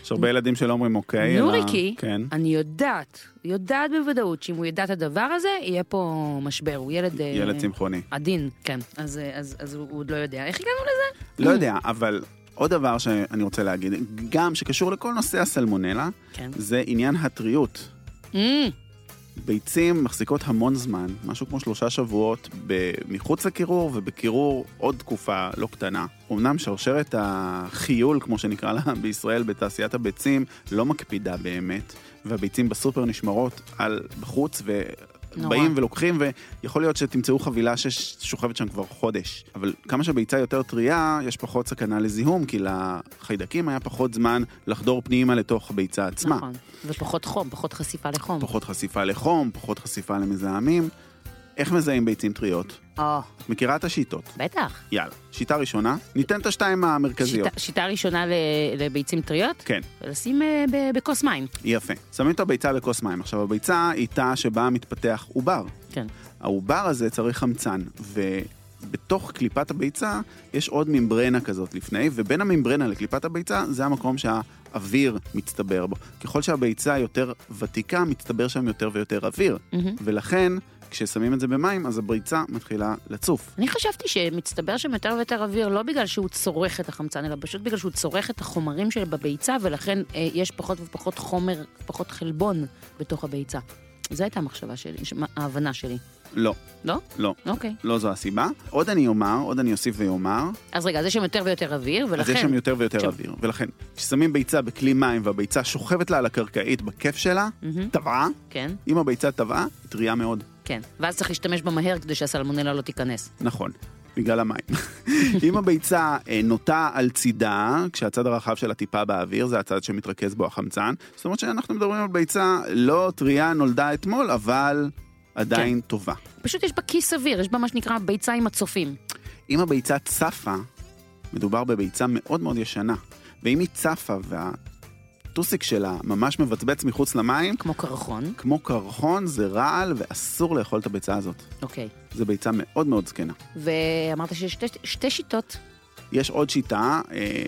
יש הרבה ילדים שלא אומרים אוקיי.
נוריקי, אני יודעת בוודאות שאם הוא ידע את הדבר הזה, יהיה פה משבר. הוא ילד
צמחוני.
עדין, כן. אז הוא עוד לא יודע. איך הגענו לזה?
לא יודע, אבל עוד דבר שאני רוצה להגיד, גם שקשור לכל נושא הסלמונלה, זה עניין הטריות. ביצים מחזיקות המון זמן, משהו כמו 3 שבועות מחוץ לקירור, ובקירור עוד תקופה לא קטנה. אמנם שרשרת החיול, כמו שנקרא לה בישראל, בתעשיית הביצים, לא מקפידה באמת, והביצים בסופר נשמרות על בחוץ, באים ולוקחים, ויכול להיות שתמצאו חבילה ששוכבת שם כבר חודש. אבל כמה שהביצה יותר טריה, יש פחות סכנה לזיהום, כי לחיידקים היה פחות זמן לחדור פנימה לתוך הביצה עצמה.
נכון, ופחות חום, פחות חשיפה לחום.
פחות חשיפה לחום, פחות חשיפה למזהמים. איך מזהים ביצים טריות? מכירה את השיטות?
בטח.
יאללה, שיטה ראשונה, ניתן את 2 המרכזיות.
שיטה ראשונה לביצים טריות?
כן.
ולשים בכוס מים.
יפה. שמים את הביצה בכוס מים. עכשיו, הביצה היא תא שבה מתפתח עובר.
כן.
העובר הזה צריך חמצן, ובתוך קליפת הביצה יש עוד ממברנה כזאת לפני, ובין הממברנה לקליפת הביצה זה המקום שהאוויר מצטבר בו. ככל שהביצה יותר ותיקה, מצטבר שם יותר ויותר אוויר. ולכן כששמים את זה במים, אז הביצה מתחילה לצוף.
אני חשבתי שמצטבר שם יותר ויותר אוויר, לא בגלל שהוא צורך את החמצן, אלא פשוט בגלל שהוא צורך את החומרים שלה בביצה, ולכן יש פחות ופחות חומר, פחות חלבון בתוך הביצה. זו הייתה המחשבה שלי, ההבנה שלי.
לא.
לא?
לא.
אוקיי.
לא זו הסיבה. עוד אני אוסיף ויומר.
אז רגע, אז יש שם יותר ויותר אוויר, ולכן...
אז יש שם יותר ויותר אוויר, ולכן, כששמים ביצה בכלי מים, והביצה שוכבת לה על הקרקעית בכיף שלה, טבעה,
כן.
אם הביצה טבעה, היא טריה מאוד.
כן, ואז צריך להשתמש בה מהר כדי שהסלמונלה לא תיכנס.
נכון, בגלל המים. אם הביצה נוטה על צידה, כשהצד הרחב שלה טיפה באוויר, זה הצד שמתרכז בו החמצן, זאת אומרת שאנחנו מדברים על ביצה לא טריה נולדה אתמול, אבל עדיין טובה.
פשוט יש בה כיס אוויר, יש בה מה שנקרא ביצה עם הצופים.
אם הביצה צפה, מדובר בביצה מאוד מאוד ישנה, ואם היא צפה והטוסיק שלה ממש מבצבץ מחוץ למים, כמו קרחון, זה רעל ואסור לאכול את הביצה הזאת.
אוקיי.
זה ביצה מאוד מאוד זקנה.
ואמרת שיש 2 שיטות.
יש עוד שיטה,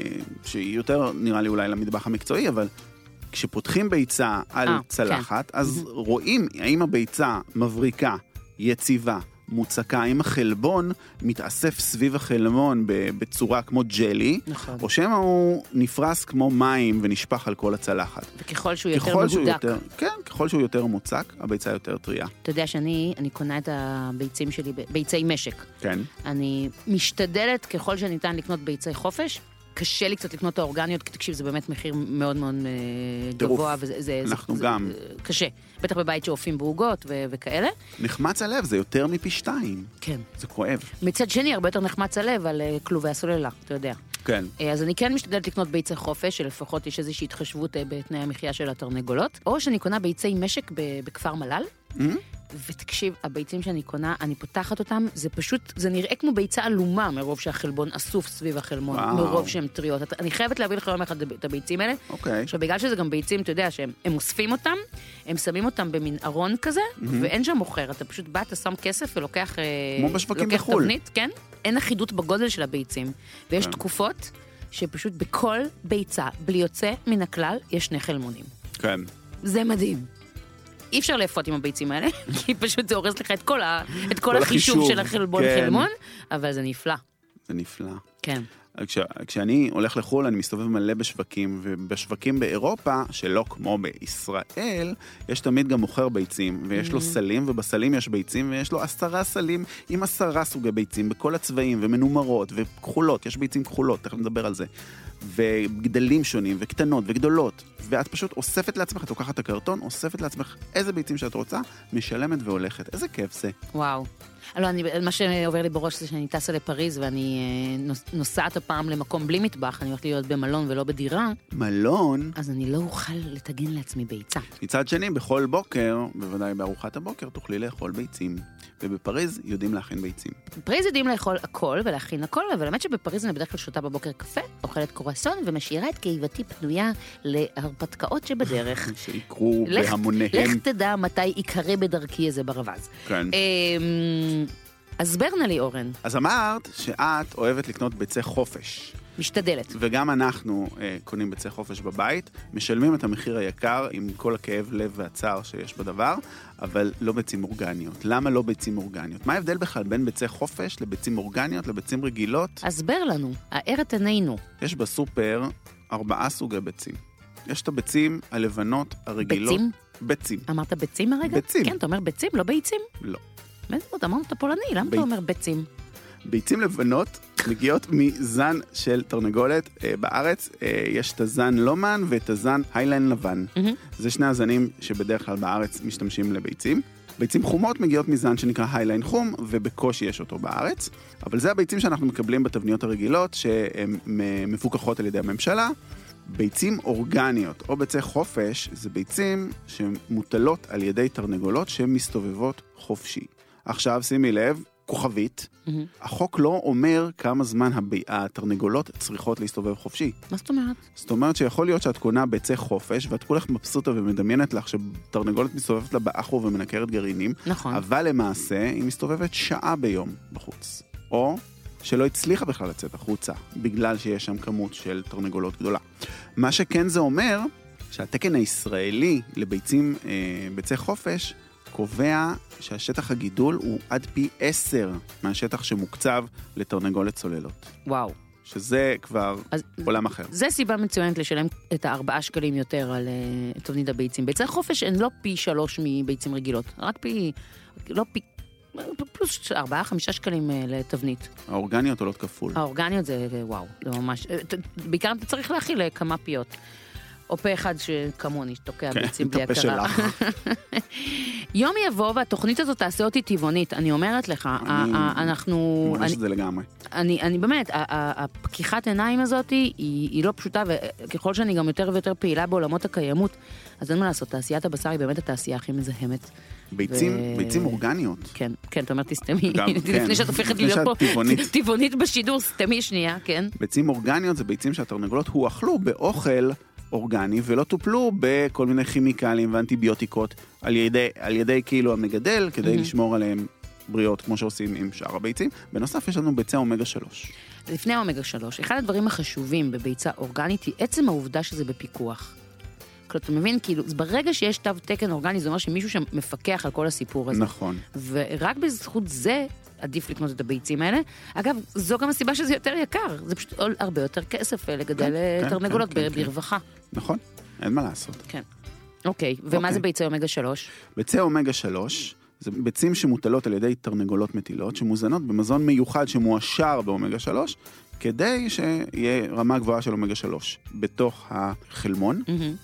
שהיא יותר נראה לי אולי למטבח המקצועי, אבל כשפותחים ביצה על צלחת, אז רואים האם הביצה מבריקה, יציבה, מוצקה, אם החלבון מתאסף סביב החלבון בצורה כמו ג'לי, או שמה הוא נפרס כמו מים ונשפח על כל הצלחת.
וככל שהוא יותר מהודק.
כן, ככל שהוא יותר מוצק, הביצה יותר טריה.
אתה יודע שאני קונה את הביצים שלי, ביצי משק.
כן.
אני משתדלת ככל שניתן לקנות ביצי חופש, קשה לי קצת לקנות את האורגניות, כי תקשיב, זה באמת מחיר מאוד מאוד גבוה, וזה
גם
קשה. בטח בבית שאופים בעוגות וכאלה.
נחמץ הלב, זה יותר מפי 2.
כן.
זה כואב.
מצד שני, הרבה יותר נחמץ הלב על כלובי הסוללה, אתה יודע.
כן.
אז אני כן משתדלת לקנות ביצי חופש, שלפחות יש איזושהי התחשבות בתנאי המחיה של התרנגולות, או שאני קונה ביצי משק בכפר מלל, ותקשיב, הביצים שאני קונה, אני פותחת אותם, זה פשוט, זה נראה כמו ביצה אלומה, מרוב שהחלבון אסוף סביב החלבון, מרוב שהן טריות. אני חייבת להביא לך יום אחד את הביצים האלה.
אוקיי.
עכשיו, בגלל שזה גם ביצים, אתה יודע, שהם אוספים אותם, הם שמים אותם במין ארון כזה, ואין שם מוכר, אתה פשוט בא, אתה שם כסף ולוקח
כמו בשווקים בחול.
תבנית, כן? אין אחידות בגודל של הביצים, ויש תקופות שפשוט בכל ביצה, בלי יוצא מן הכלל, יש 2 חלמונים.
כן.
זה מדהים. אי אפשר לאפות עם הביצים האלה, כי פשוט זה הורס לך את כל החישוב של החלבון חלמון, אבל זה נפלא.
זה נפלא.
כן.
כשאני הולך לחול, אני מסתובב מלא בשווקים, ובשווקים באירופה, שלא כמו בישראל, יש תמיד גם מוכר ביצים, ויש לו סלים, ובסלים יש ביצים, ויש לו 10 סלים עם 10 סוגי ביצים, בכל הצבעים, ומנומרות, וכחולות, יש ביצים כחולות, תכף נדבר על זה. וגדלים שונים, וקטנות, וגדולות, ואת פשוט אוספת לעצמך, את לוקחת את הקרטון, אוספת לעצמך איזה ביצים שאת רוצה, משלמת והולכת. איזה כיף זה.
וואו. לא, מה שעובר לי בראש זה שאני טסה לפריז, ואני נוסעת הפעם למקום בלי מטבח, אני הולכת להיות במלון ולא בדירה.
מלון?
אז אני לא אוכל לתגן לעצמי ביצה.
מצד שני, בכל בוקר, בוודאי בארוחת הבוקר, תוכלי לאכול ביצים. ובפריז יודעים להכין ביצים.
בפריז יודעים לאכול הכל ולהכין הכל, אבל האמת שבפריז אני בדרך כלל שותה בבוקר קפה, אוכלת קרואסון ומשאירה את קיבתי פנויה להרפתקאות שבדרך.
שיקרו בהמוניהם.
לך תדע מתי יקרה בדרכי איזה ברווז.
כן.
אז ברנה לי אורן.
אז אמרת שאת אוהבת לקנות ביצי חופש.
משתדלת.
וגם אנחנו קונים ביצי חופש בבית, משלמים את המחיר היקר עם כל הכאב לב והצער שיש בדבר, אבל לא ביצים אורגניות. למה לא ביצים אורגניות? מה ההבדל בכלל בין ביצי חופש לביצים אורגניות, לביצים רגילות?
הסבר לנו, האר את עינינו.
יש בסופר 4 סוגי ביצים. יש את הביצים הלבנות הרגילות.
ביצים?
ביצים.
אמרת ביצים הרגע?
ביצים.
כן, אתה אומר ביצים, לא ביצים?
לא.
אמרנו את הפולני, למה אתה אומר ביצים?
ביצים לבנות מגיעות מזן של תרנגולת. בארץ יש את הזן לומן ואת הזן היילן לבן. זה שני הזנים שבדרך כלל בארץ משתמשים לביצים. ביצים חומות מגיעות מזן שנקרא היילן חום, ובקושי יש אותו בארץ. אבל זה הביצים שאנחנו מקבלים בתבניות הרגילות, שהן מפוקחות על ידי הממשלה. ביצים אורגניות או ביצי חופש זה ביצים שמוטלות על ידי תרנגולות שמסתובבות חופשי. עכשיו שימי לב, כוכבית, החוק לא אומר כמה זמן התרנגולות צריכות להסתובב חופשי.
מה זאת אומרת?
זאת אומרת שיכול להיות שאת קונה ביצי חופש, ואת כולך מבסוטה ומדמיינת לך שתרנגולת מסתובבת לה באחו ומנקרת גרעינים,
נכון.
אבל למעשה היא מסתובבת שעה ביום בחוץ. או שלא הצליחה בכלל לצאת החוצה, בגלל שיש שם כמות של תרנגולות גדולה. מה שכן זה אומר, שהתקן הישראלי לביצים, ביצי חופש, קובע שהשטח הגידול הוא עד פי 10 מהשטח שמוקצב לתרנגולת צוללות.
וואו.
שזה כבר עולם אחר.
זה סיבה מצוינת לשלם את 4 שקלים יותר על תבנית הביצים. ביצי חופש הן לא פי 3 מביצים רגילות, רק פי, לא פי, פלוס 4-5 שקלים לתבנית.
האורגניות עולות כפול.
האורגניות זה וואו, זה ממש, בעיקר אתה צריך להכיל כמה פיות. או פה אחד שכמוני, שתוקע ביצים בלי הכרה. יום יבוא, והתוכנית הזאת תעשה אותי טבעונית. אני אומרת לך, אנחנו...
אני מרגיש את זה לגמרי.
אני באמת, הפקיחת עיניים הזאת היא לא פשוטה, וככל שאני גם יותר ויותר פעילה בעולמות הקיימות, אז אין מה לעשות, תעשיית הבשר היא באמת התעשייה הכי מזהמת.
ביצים אורגניות.
כן, אתה אומר, תסתמי. לפני שאת הופכת להיות פה טבעונית בשידור, סתמי שנייה, כן.
ביצים אורגניות זה ביצים שהתרנגולות הואכלו באוכל אורגני, ולא טופלו בכל מיני כימיקלים ואנטיביוטיקות על ידי כאילו המגדל, כדי לשמור עליהם בריאות, כמו שעושים עם שאר הביצים. בנוסף, יש לנו ביצי אומגה 3.
לפני אומגה 3, אחד הדברים החשובים בביצה אורגנית היא עצם העובדה שזה בפיקוח. כלומר, אתה מבין, כאילו, ברגע שיש תו תקן אורגני, זה אומר שמישהו שמפקח על כל הסיפור הזה.
נכון.
ורק בזכות זה עדיף לקנות את הביצים האלה. אגב, זו גם הסיבה שזה יותר יקר. זה פשוט הרבה יותר כסף לגדל תרנגולות ברווחה.
נכון, אין מה לעשות.
כן. אוקיי, ומה זה ביצי אומגה 3?
ביצי אומגה 3 זה ביצים שמוטלות על ידי תרנגולות מטילות, שמוזנות במזון מיוחד שמואשר באומגה 3, כדי שיהיה רמה גבוהה של אומגה 3 בתוך החלמון,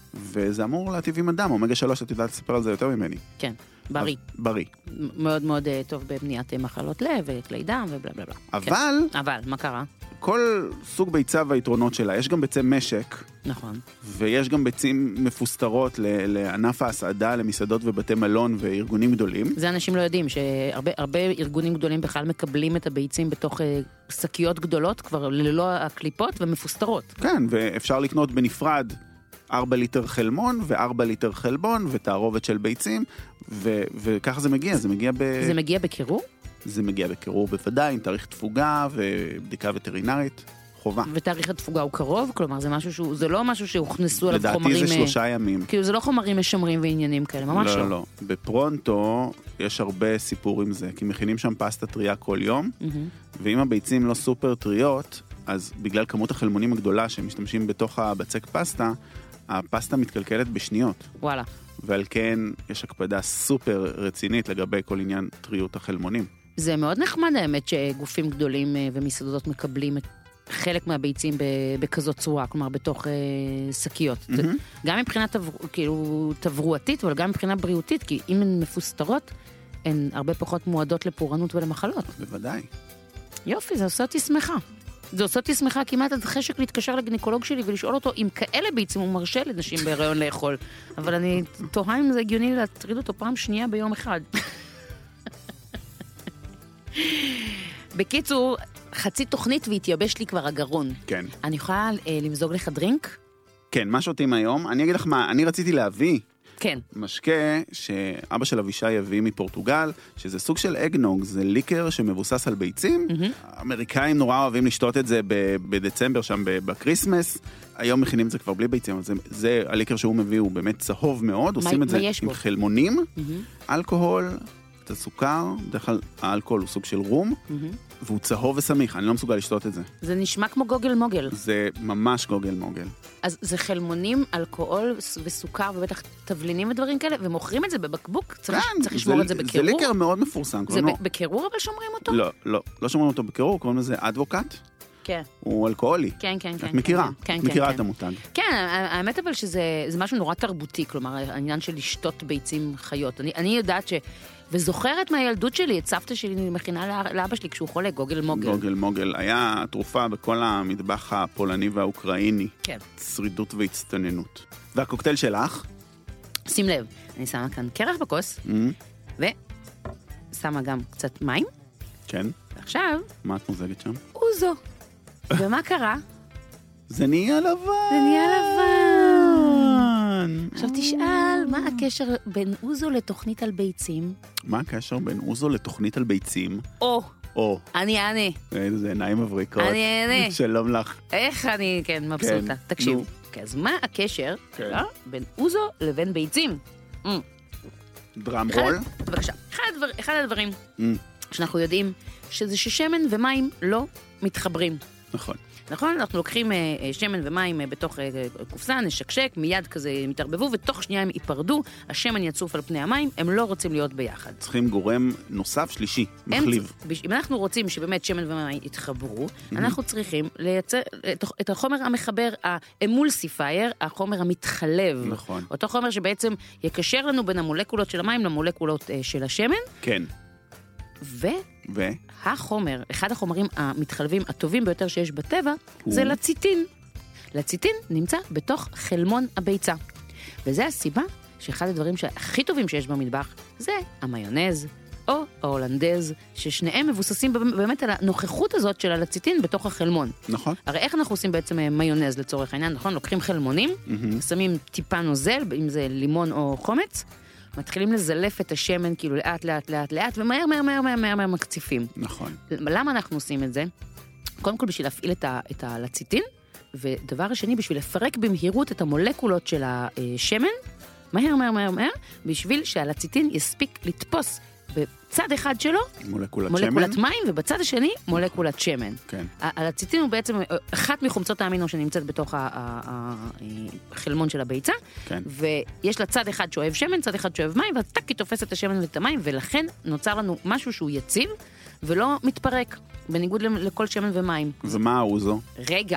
וזה אמור להטיב עם אדם. אומגה 3, את יודעת לספר על זה יותר ממני.
כן, בריא.
בריא.
מאוד מאוד טוב בבניית מחלות לב וכלי דם ובלה בלה בלה. אבל, מה קרה?
כל סוג ביצה והיתרונות שלה, יש גם ביצי משק.
נכון.
ויש גם ביצים מפוסטרות לענף ההסעדה, למסעדות ובתי מלון וארגונים גדולים.
זה אנשים לא יודעים, שהרבה ארגונים גדולים בכלל מקבלים את הביצים בתוך שקיות גדולות, כבר ללא הקליפות ומפוסטרות.
כן, ואפשר לקנות בנפרד 4 ליטר חלמון ו4 ליטר חלבון ותערובת של ביצים, וככה זה מגיע. זה
מגיע בקירור?
זה מגיע בקירור בוודאי, עם תאריך תפוגה ובדיקה וטרינרית, חובה.
ותאריך התפוגה הוא קרוב? כלומר, זה לא משהו שהוכנסו עליו חומרים...
לדעתי זה 3 ימים.
כאילו, זה לא חומרים משמרים ועניינים כאלה, ממש לא.
לא. בפרונטו יש הרבה סיפור עם זה, כי מכינים שם פסטה טריה כל יום, ואם הביצים לא סופר טריות, אז בגלל כמות החלמונים הגדולה שמשתמשים בתוך הבצק פסטה, הפסטה מתקלקלת בשניות.
וואלה.
ועל כן יש הקפדה סופר רצינית לגבי כל עניין טריות החלמונים. זה
מאוד נחמד האמת שגופים גדולים ומסעדות מקבלים את חלק מהביצים בכזאת צורה, כלומר בתוך שקיות. גם מבחינת כאילו תברואתית, אבל גם מבחינה בריאותית, כי אם הן מפוסטרות, הן הרבה פחות מועדות לפורענות ולמחלות.
בוודאי.
יופי, זה עושה אותי שמחה. זה עושה אותי שמחה כמעט עד חשק להתקשר לגניקולוג שלי ולשאול אותו אם כאלה ביצים הוא מרשה לנשים בהיריון לאכול. אבל אני תוהה אם זה הגיוני להטריד אותו פעם שנייה ביום אחד. בקיצור, חצי תוכנית והתייבש לי כבר הגרון.
כן.
אני יכולה למזוג לך דרינק?
כן, מה שותים היום? אני אגיד לך מה, אני רציתי להביא
כן.
משקה שאבא של אבישי הביא מפורטוגל, שזה סוג של אגנוג, זה ליקר שמבוסס על ביצים. האמריקאים נורא אוהבים לשתות את זה בדצמבר שם בקריסמס. היום מכינים את זה כבר בלי ביצים, אבל זה הליקר שהוא מביא, הוא באמת צהוב מאוד. עושים את זה עם חלמונים, אלכוהול, את הסוכר, בדרך כלל האלכוהול הוא סוג של רום, והוא צהוב וסמיך, אני לא מסוגל לשתות את זה.
זה נשמע כמו גוגל מוגל.
זה ממש גוגל מוגל.
אז זה חלמונים, אלכוהול וסוכר ובטח תבלינים ודברים כאלה, ומוכרים את זה בבקבוק? צריך לשמור את זה בקירור?
זה ליקר מאוד מפורסם.
זה בקירור אבל שומרים אותו?
לא שומרים אותו בקירור, קוראים לזה אדבוקט.
כן.
הוא אלכוהולי.
כן.
את מכירה. את מכירה את המותג.
כן, האמת אבל שזה משהו נורא תרבותי, כלומר, העניין של לשתות ביצים חיות. אני יודעת וזוכרת מהילדות שלי, את סבתא שלי מכינה לאבא שלי כשהוא חולה, גוגל מוגל.
גוגל מוגל. היה תרופה בכל המטבח הפולני והאוקראיני.
כן.
שרידות והצטננות. והקוקטייל שלך?
שים לב, אני שמה כאן קרח בכוס, ושמה גם קצת מים.
כן.
ועכשיו...
מה את מוזגת שם?
אוזו. ומה קרה?
זה נהיה לבן.
זה נהיה לבן. עכשיו תשאל, מה הקשר בין אוזו לתוכנית על ביצים?
מה הקשר בין אוזו לתוכנית על ביצים?
או. אני אענה.
איזה עיניים מבריקות.
אני אענה.
שלום לך.
איך אני, כן, מבסוטה. תקשיב. אז מה הקשר בין אוזו לבין ביצים?
דרם רול?
בבקשה. אחד הדברים שאנחנו יודעים, שזה ששמן ומים לא מתחברים. נכון? אנחנו לוקחים שמן ומים בתוך קופסה, נשקשק, מיד כזה הם יתערבבו, ותוך שנייה הם ייפרדו, השמן יצוף על פני המים, הם לא רוצים להיות ביחד.
צריכים גורם נוסף, שלישי, מחליב.
אם אנחנו רוצים שבאמת שמן ומים יתחברו, אנחנו צריכים לייצר את החומר המחבר, האמולסיפייר, החומר המתחלב.
נכון.
אותו חומר שבעצם יקשר לנו בין המולקולות של המים למולקולות של השמן.
כן.
החומר, אחד החומרים המתחלבים הטובים ביותר שיש בטבע, זה לציטין. לציטין נמצא בתוך חלמון הביצה. וזה הסיבה שאחד הדברים הכי טובים שיש במטבח, זה המיונז או ההולנדז, ששניהם מבוססים באמת על הנוכחות הזאת של הלציטין בתוך החלמון.
נכון.
הרי איך אנחנו עושים בעצם מיונז לצורך העניין, נכון? לוקחים חלמונים, שמים טיפה נוזל, אם זה לימון או חומץ, מתחילים לזלף את השמן כאילו לאט, ומהר מקציפים.
נכון.
למה אנחנו עושים את זה? קודם כל בשביל להפעיל את הלציטין, ודבר השני בשביל לפרק במהירות את המולקולות של השמן, מהר, בשביל שהלציטין יספיק לתפוס בצד אחד שלו, מולקולת מים, ובצד השני, מולקולת שמן.
כן.
הלציטין הוא בעצם אחת מחומצות האמינו שנמצאת בתוך החלמון של הביצה,
כן.
ויש לה צד אחד שאוהב שמן, צד אחד שאוהב מים, וטק היא תופסת את השמן ואת המים, ולכן נוצר לנו משהו שהוא יציב, ולא מתפרק, בניגוד לכל שמן ומים.
ומה האוזו?
רגע.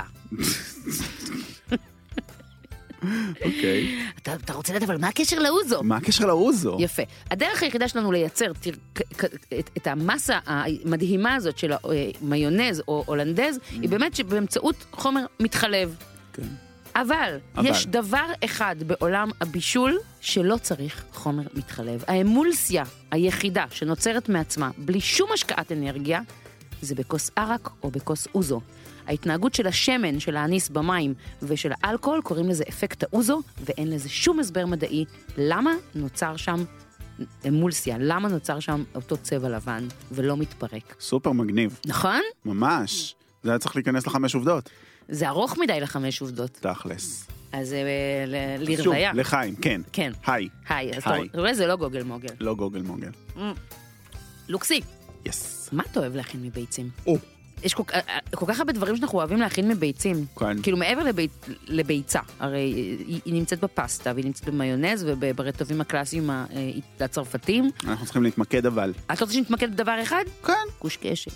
אוקיי.
אתה רוצה לדעת, אבל מה הקשר לאוזו?
מה הקשר לאוזו?
יפה. הדרך היחידה שלנו לייצר את המסה המדהימה הזאת של מיונז או הולנדז, היא באמת שבאמצעות חומר מתחלב.
כן.
אבל יש דבר אחד בעולם הבישול שלא צריך חומר מתחלב. האמולסיה היחידה שנוצרת מעצמה, בלי שום השקעת אנרגיה, זה בכוס ערק או בכוס אוזו. ההתנהגות של השמן, של האניס במים ושל האלכוהול, קוראים לזה אפקט האוזו, ואין לזה שום הסבר מדעי למה נוצר שם אמולסיה, למה נוצר שם אותו צבע לבן ולא מתפרק.
סופר מגניב.
נכון?
ממש. זה היה צריך להיכנס ל5 עובדות.
זה ארוך מדי ל5 עובדות.
תכלס.
אז לרוויה.
שוב, לחיים, כן.
כן.
היי.
היי. אז אתה רואה, זה לא גוגל מוגל.
לא גוגל מוגל.
לוקסי.
יס.
מה אתה אוהב להכין מביצים? יש כל כך הרבה דברים שאנחנו אוהבים להכין מביצים.
כן.
כאילו מעבר לביצה. הרי היא נמצאת בפסטה, והיא נמצאת במיונז, וברטבים הקלאסיים הצרפתיים.
אנחנו צריכים להתמקד אבל.
את רוצה שנתמקד בדבר אחד?
כן.
קושקשת.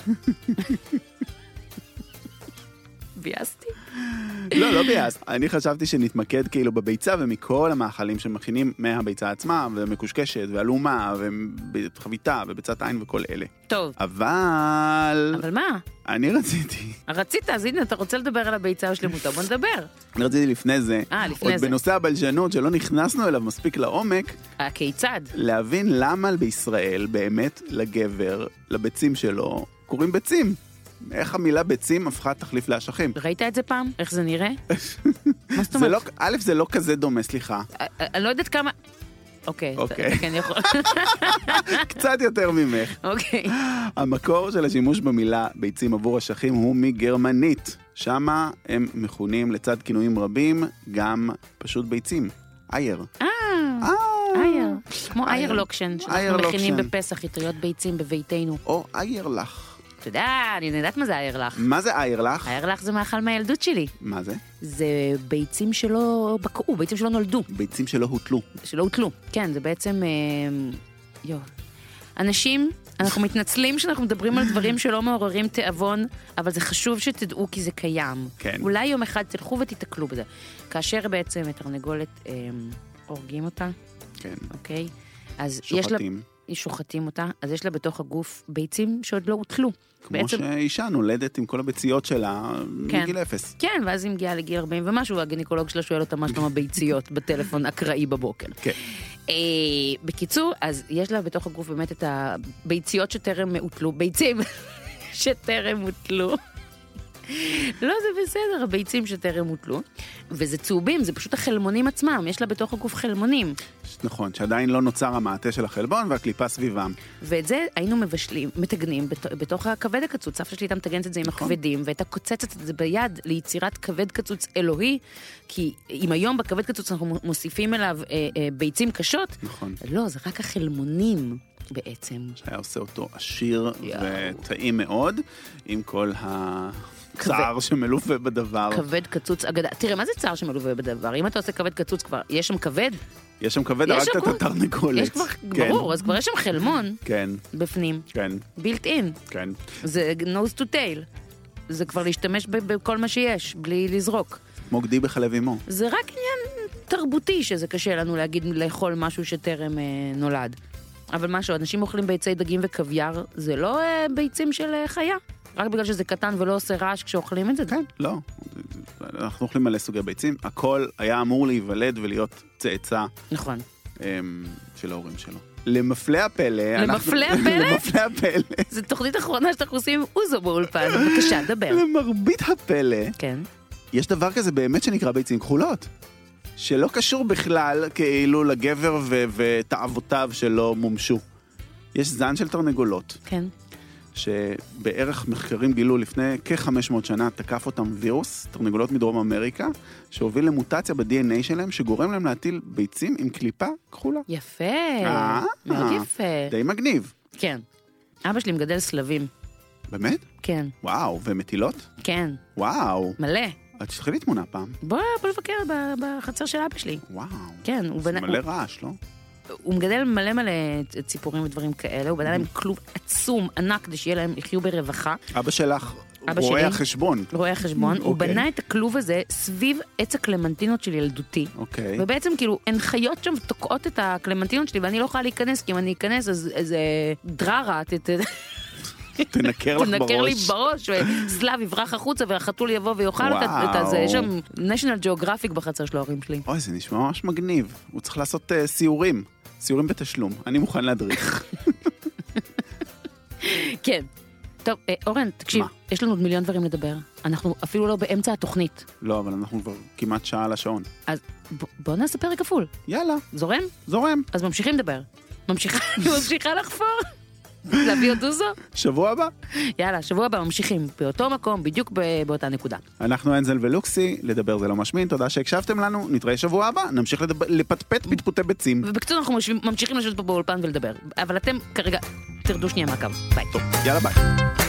ביאסתי?
לא ביאסת. אני חשבתי שנתמקד כאילו בביצה, ומכל המאכלים שמכינים מהביצה עצמה, ומקושקשת, ואלומה, וחביתה, וביצת עין וכל אלה.
טוב.
אבל
מה?
אני רציתי.
רצית, אז הנה, אתה רוצה לדבר על הביצה השלמותה, בוא נדבר.
אני רציתי לפני זה. עוד בנושא הבלשנות, שלא נכנסנו אליו מספיק לעומק.
כיצד?
להבין למה בישראל, באמת, לגבר, לביצים שלו, קוראים ביצים. איך המילה ביצים הפכה תחליף לאשכים?
ראית את זה פעם? איך זה נראה? מה זאת אומרת?
א', זה לא כזה דומה, סליחה.
אני לא יודעת כמה... אוקיי.
אוקיי.
אתה כן יכול.
קצת יותר ממך.
אוקיי.
המקור של השימוש במילה ביצים עבור אשכים הוא מגרמנית. שמה הם מכונים לצד כינויים רבים, גם פשוט ביצים. אייר.
אייר. כמו אייר לוקשן, שאנחנו מכינים בפסח יטריות ביצים בביתנו.
או אייר לך.
אתה יודע, אני יודעת מה זה אייר לך.
מה זה אייר לך?
אייר לך זה מאכל מהילדות שלי.
מה זה?
זה ביצים שלא בקעו, ביצים שלא נולדו.
ביצים שלא הוטלו.
שלא הוטלו, כן, זה בעצם... אנשים, אנחנו מתנצלים שאנחנו מדברים על דברים שלא מעוררים תיאבון, אבל זה חשוב שתדעו כי זה קיים.
כן.
אולי יום אחד תלכו ותתקלו בזה. כאשר בעצם התרנגולת הורגים אותה,
כן.
אוקיי? אז
שוחטים.
שוחטים אותה, אז יש לה בתוך הגוף ביצים שעוד לא הוטלו.
כמו
בעצם...
שאישה נולדת עם כל הביציות שלה מגיל 0.
כן, ואז היא מגיעה לגיל 40 ומשהו, הגינקולוג שלה שואל אותה מה שלום הביציות בטלפון אקראי בבוקר.
כן.
בקיצור, אז יש לה בתוך הגוף באמת את הביציות שטרם הוטלו, ביצים שטרם הוטלו. לא, זה בסדר, הביצים שטרם הוטלו. וזה צהובים, זה פשוט החלמונים עצמם, יש לה בתוך הגוף חלמונים.
נכון, שעדיין לא נוצר המעטה של החלבון והקליפה סביבם.
ואת זה היינו מתגנים בתוך הכבד הקצוץ. סבתא שלי הייתה מתגנת את זה עם הכבדים, והייתה קוצצת את זה ביד ליצירת כבד קצוץ אלוהי, כי אם היום בכבד קצוץ אנחנו מוסיפים אליו ביצים קשות,
נכון.
לא, זה רק החלמונים בעצם.
שהיה עושה אותו עשיר וטעים מאוד, עם כל צער שמלווה בדבר.
כבד קצוץ אגדה. תראה, מה זה צער שמלווה בדבר? אם אתה עושה כבד קצוץ כבר, יש שם כבד?
יש שם כבד, הרגת את התרנגולת.
יש כבר, ברור, אז כבר יש שם חלמון.
כן.
בפנים.
כן.
built in.
כן.
זה nose to tail. זה כבר להשתמש בכל מה שיש, בלי לזרוק.
כמו גדי בחלב אימו.
זה רק עניין תרבותי שזה קשה לנו להגיד לאכול משהו שטרם נולד. אבל משהו, אנשים אוכלים ביצי דגים וקוויאר, זה לא ביצים של חיה. רק בגלל שזה קטן ולא עושה רעש כשאוכלים את זה?
כן, לא. אנחנו אוכלים מלא סוגי ביצים. הכל היה אמור להיוולד ולהיות צאצא.
נכון.
של ההורים שלו. למפלא הפלא.
למפלא הפלא?
למפלא הפלא.
זו תוכנית אחרונה שאנחנו עושים עם אוזו באולפן. בבקשה, דבר.
למרבית הפלא.
כן.
יש דבר כזה באמת שנקרא ביצים כחולות. שלא קשור בכלל כאילו לגבר ותאוותיו שלא מומשו. יש זן של תרנגולות.
כן.
שבערך מחקרים גילו לפני כ-500 שנה תקף אותם וירוס, תרנגולות מדרום אמריקה, שהוביל למוטציה ב-DNA שלהם, שגורם להם להטיל ביצים עם קליפה כחולה.
יפה. מאוד יפה.
די מגניב.
כן. אבא שלי מגדל סלבים.
באמת?
כן.
וואו, ומטילות?
כן.
וואו.
מלא.
את תשלחי לי תמונה פעם.
בוא לבקר בחצר של אבא שלי.
וואו.
כן.
זה מלא רעש, לא?
הוא מגדל מלא ציפורים ודברים כאלה, הוא בנה להם כלוב עצום, ענק, כדי שיהיה להם, יחיו ברווחה.
אבא שלך, רואה החשבון.
רואה החשבון, הוא בנה את הכלוב הזה סביב עץ הקלמנטינות של ילדותי.
אוקיי.
ובעצם כאילו, הן חיות שם תוקעות את הקלמנטינות שלי, ואני לא יכולה להיכנס, כי אם אני אכנס, אז איזה דררה,
תנקר לך בראש.
תנקר לי בראש, וסלאב יברח החוצה, והחתול יבוא ויאכל את זה. יש שם national geographic בחצר של ההורים שלי.
אוי, זה נשמע ממש מגניב. הוא צריך לעשות סיורים. סיורים בתשלום. אני מוכן להדריך.
כן. טוב, אורן, תקשיב, יש לנו עוד מיליון דברים לדבר. אנחנו אפילו לא באמצע התוכנית.
לא, אבל אנחנו כבר כמעט שעה על השעון.
אז בוא נעשה פרק כפול.
יאללה.
זורם?
זורם.
אז ממשיכים לדבר. ממשיכה לחפור. להביא עוד אוזו?
שבוע הבא.
יאללה, שבוע הבא ממשיכים באותו מקום, בדיוק באותה נקודה.
אנחנו אנזל ולוקסי, לדבר זה לא משמין, תודה שהקשבתם לנו, נתראה שבוע הבא, נמשיך לפטפט פטפוטי ביצים.
ובקצור אנחנו ממשיכים לשבת פה באולפן ולדבר, אבל אתם כרגע תרדו שנייה מהקו. ביי.
טוב, יאללה ביי.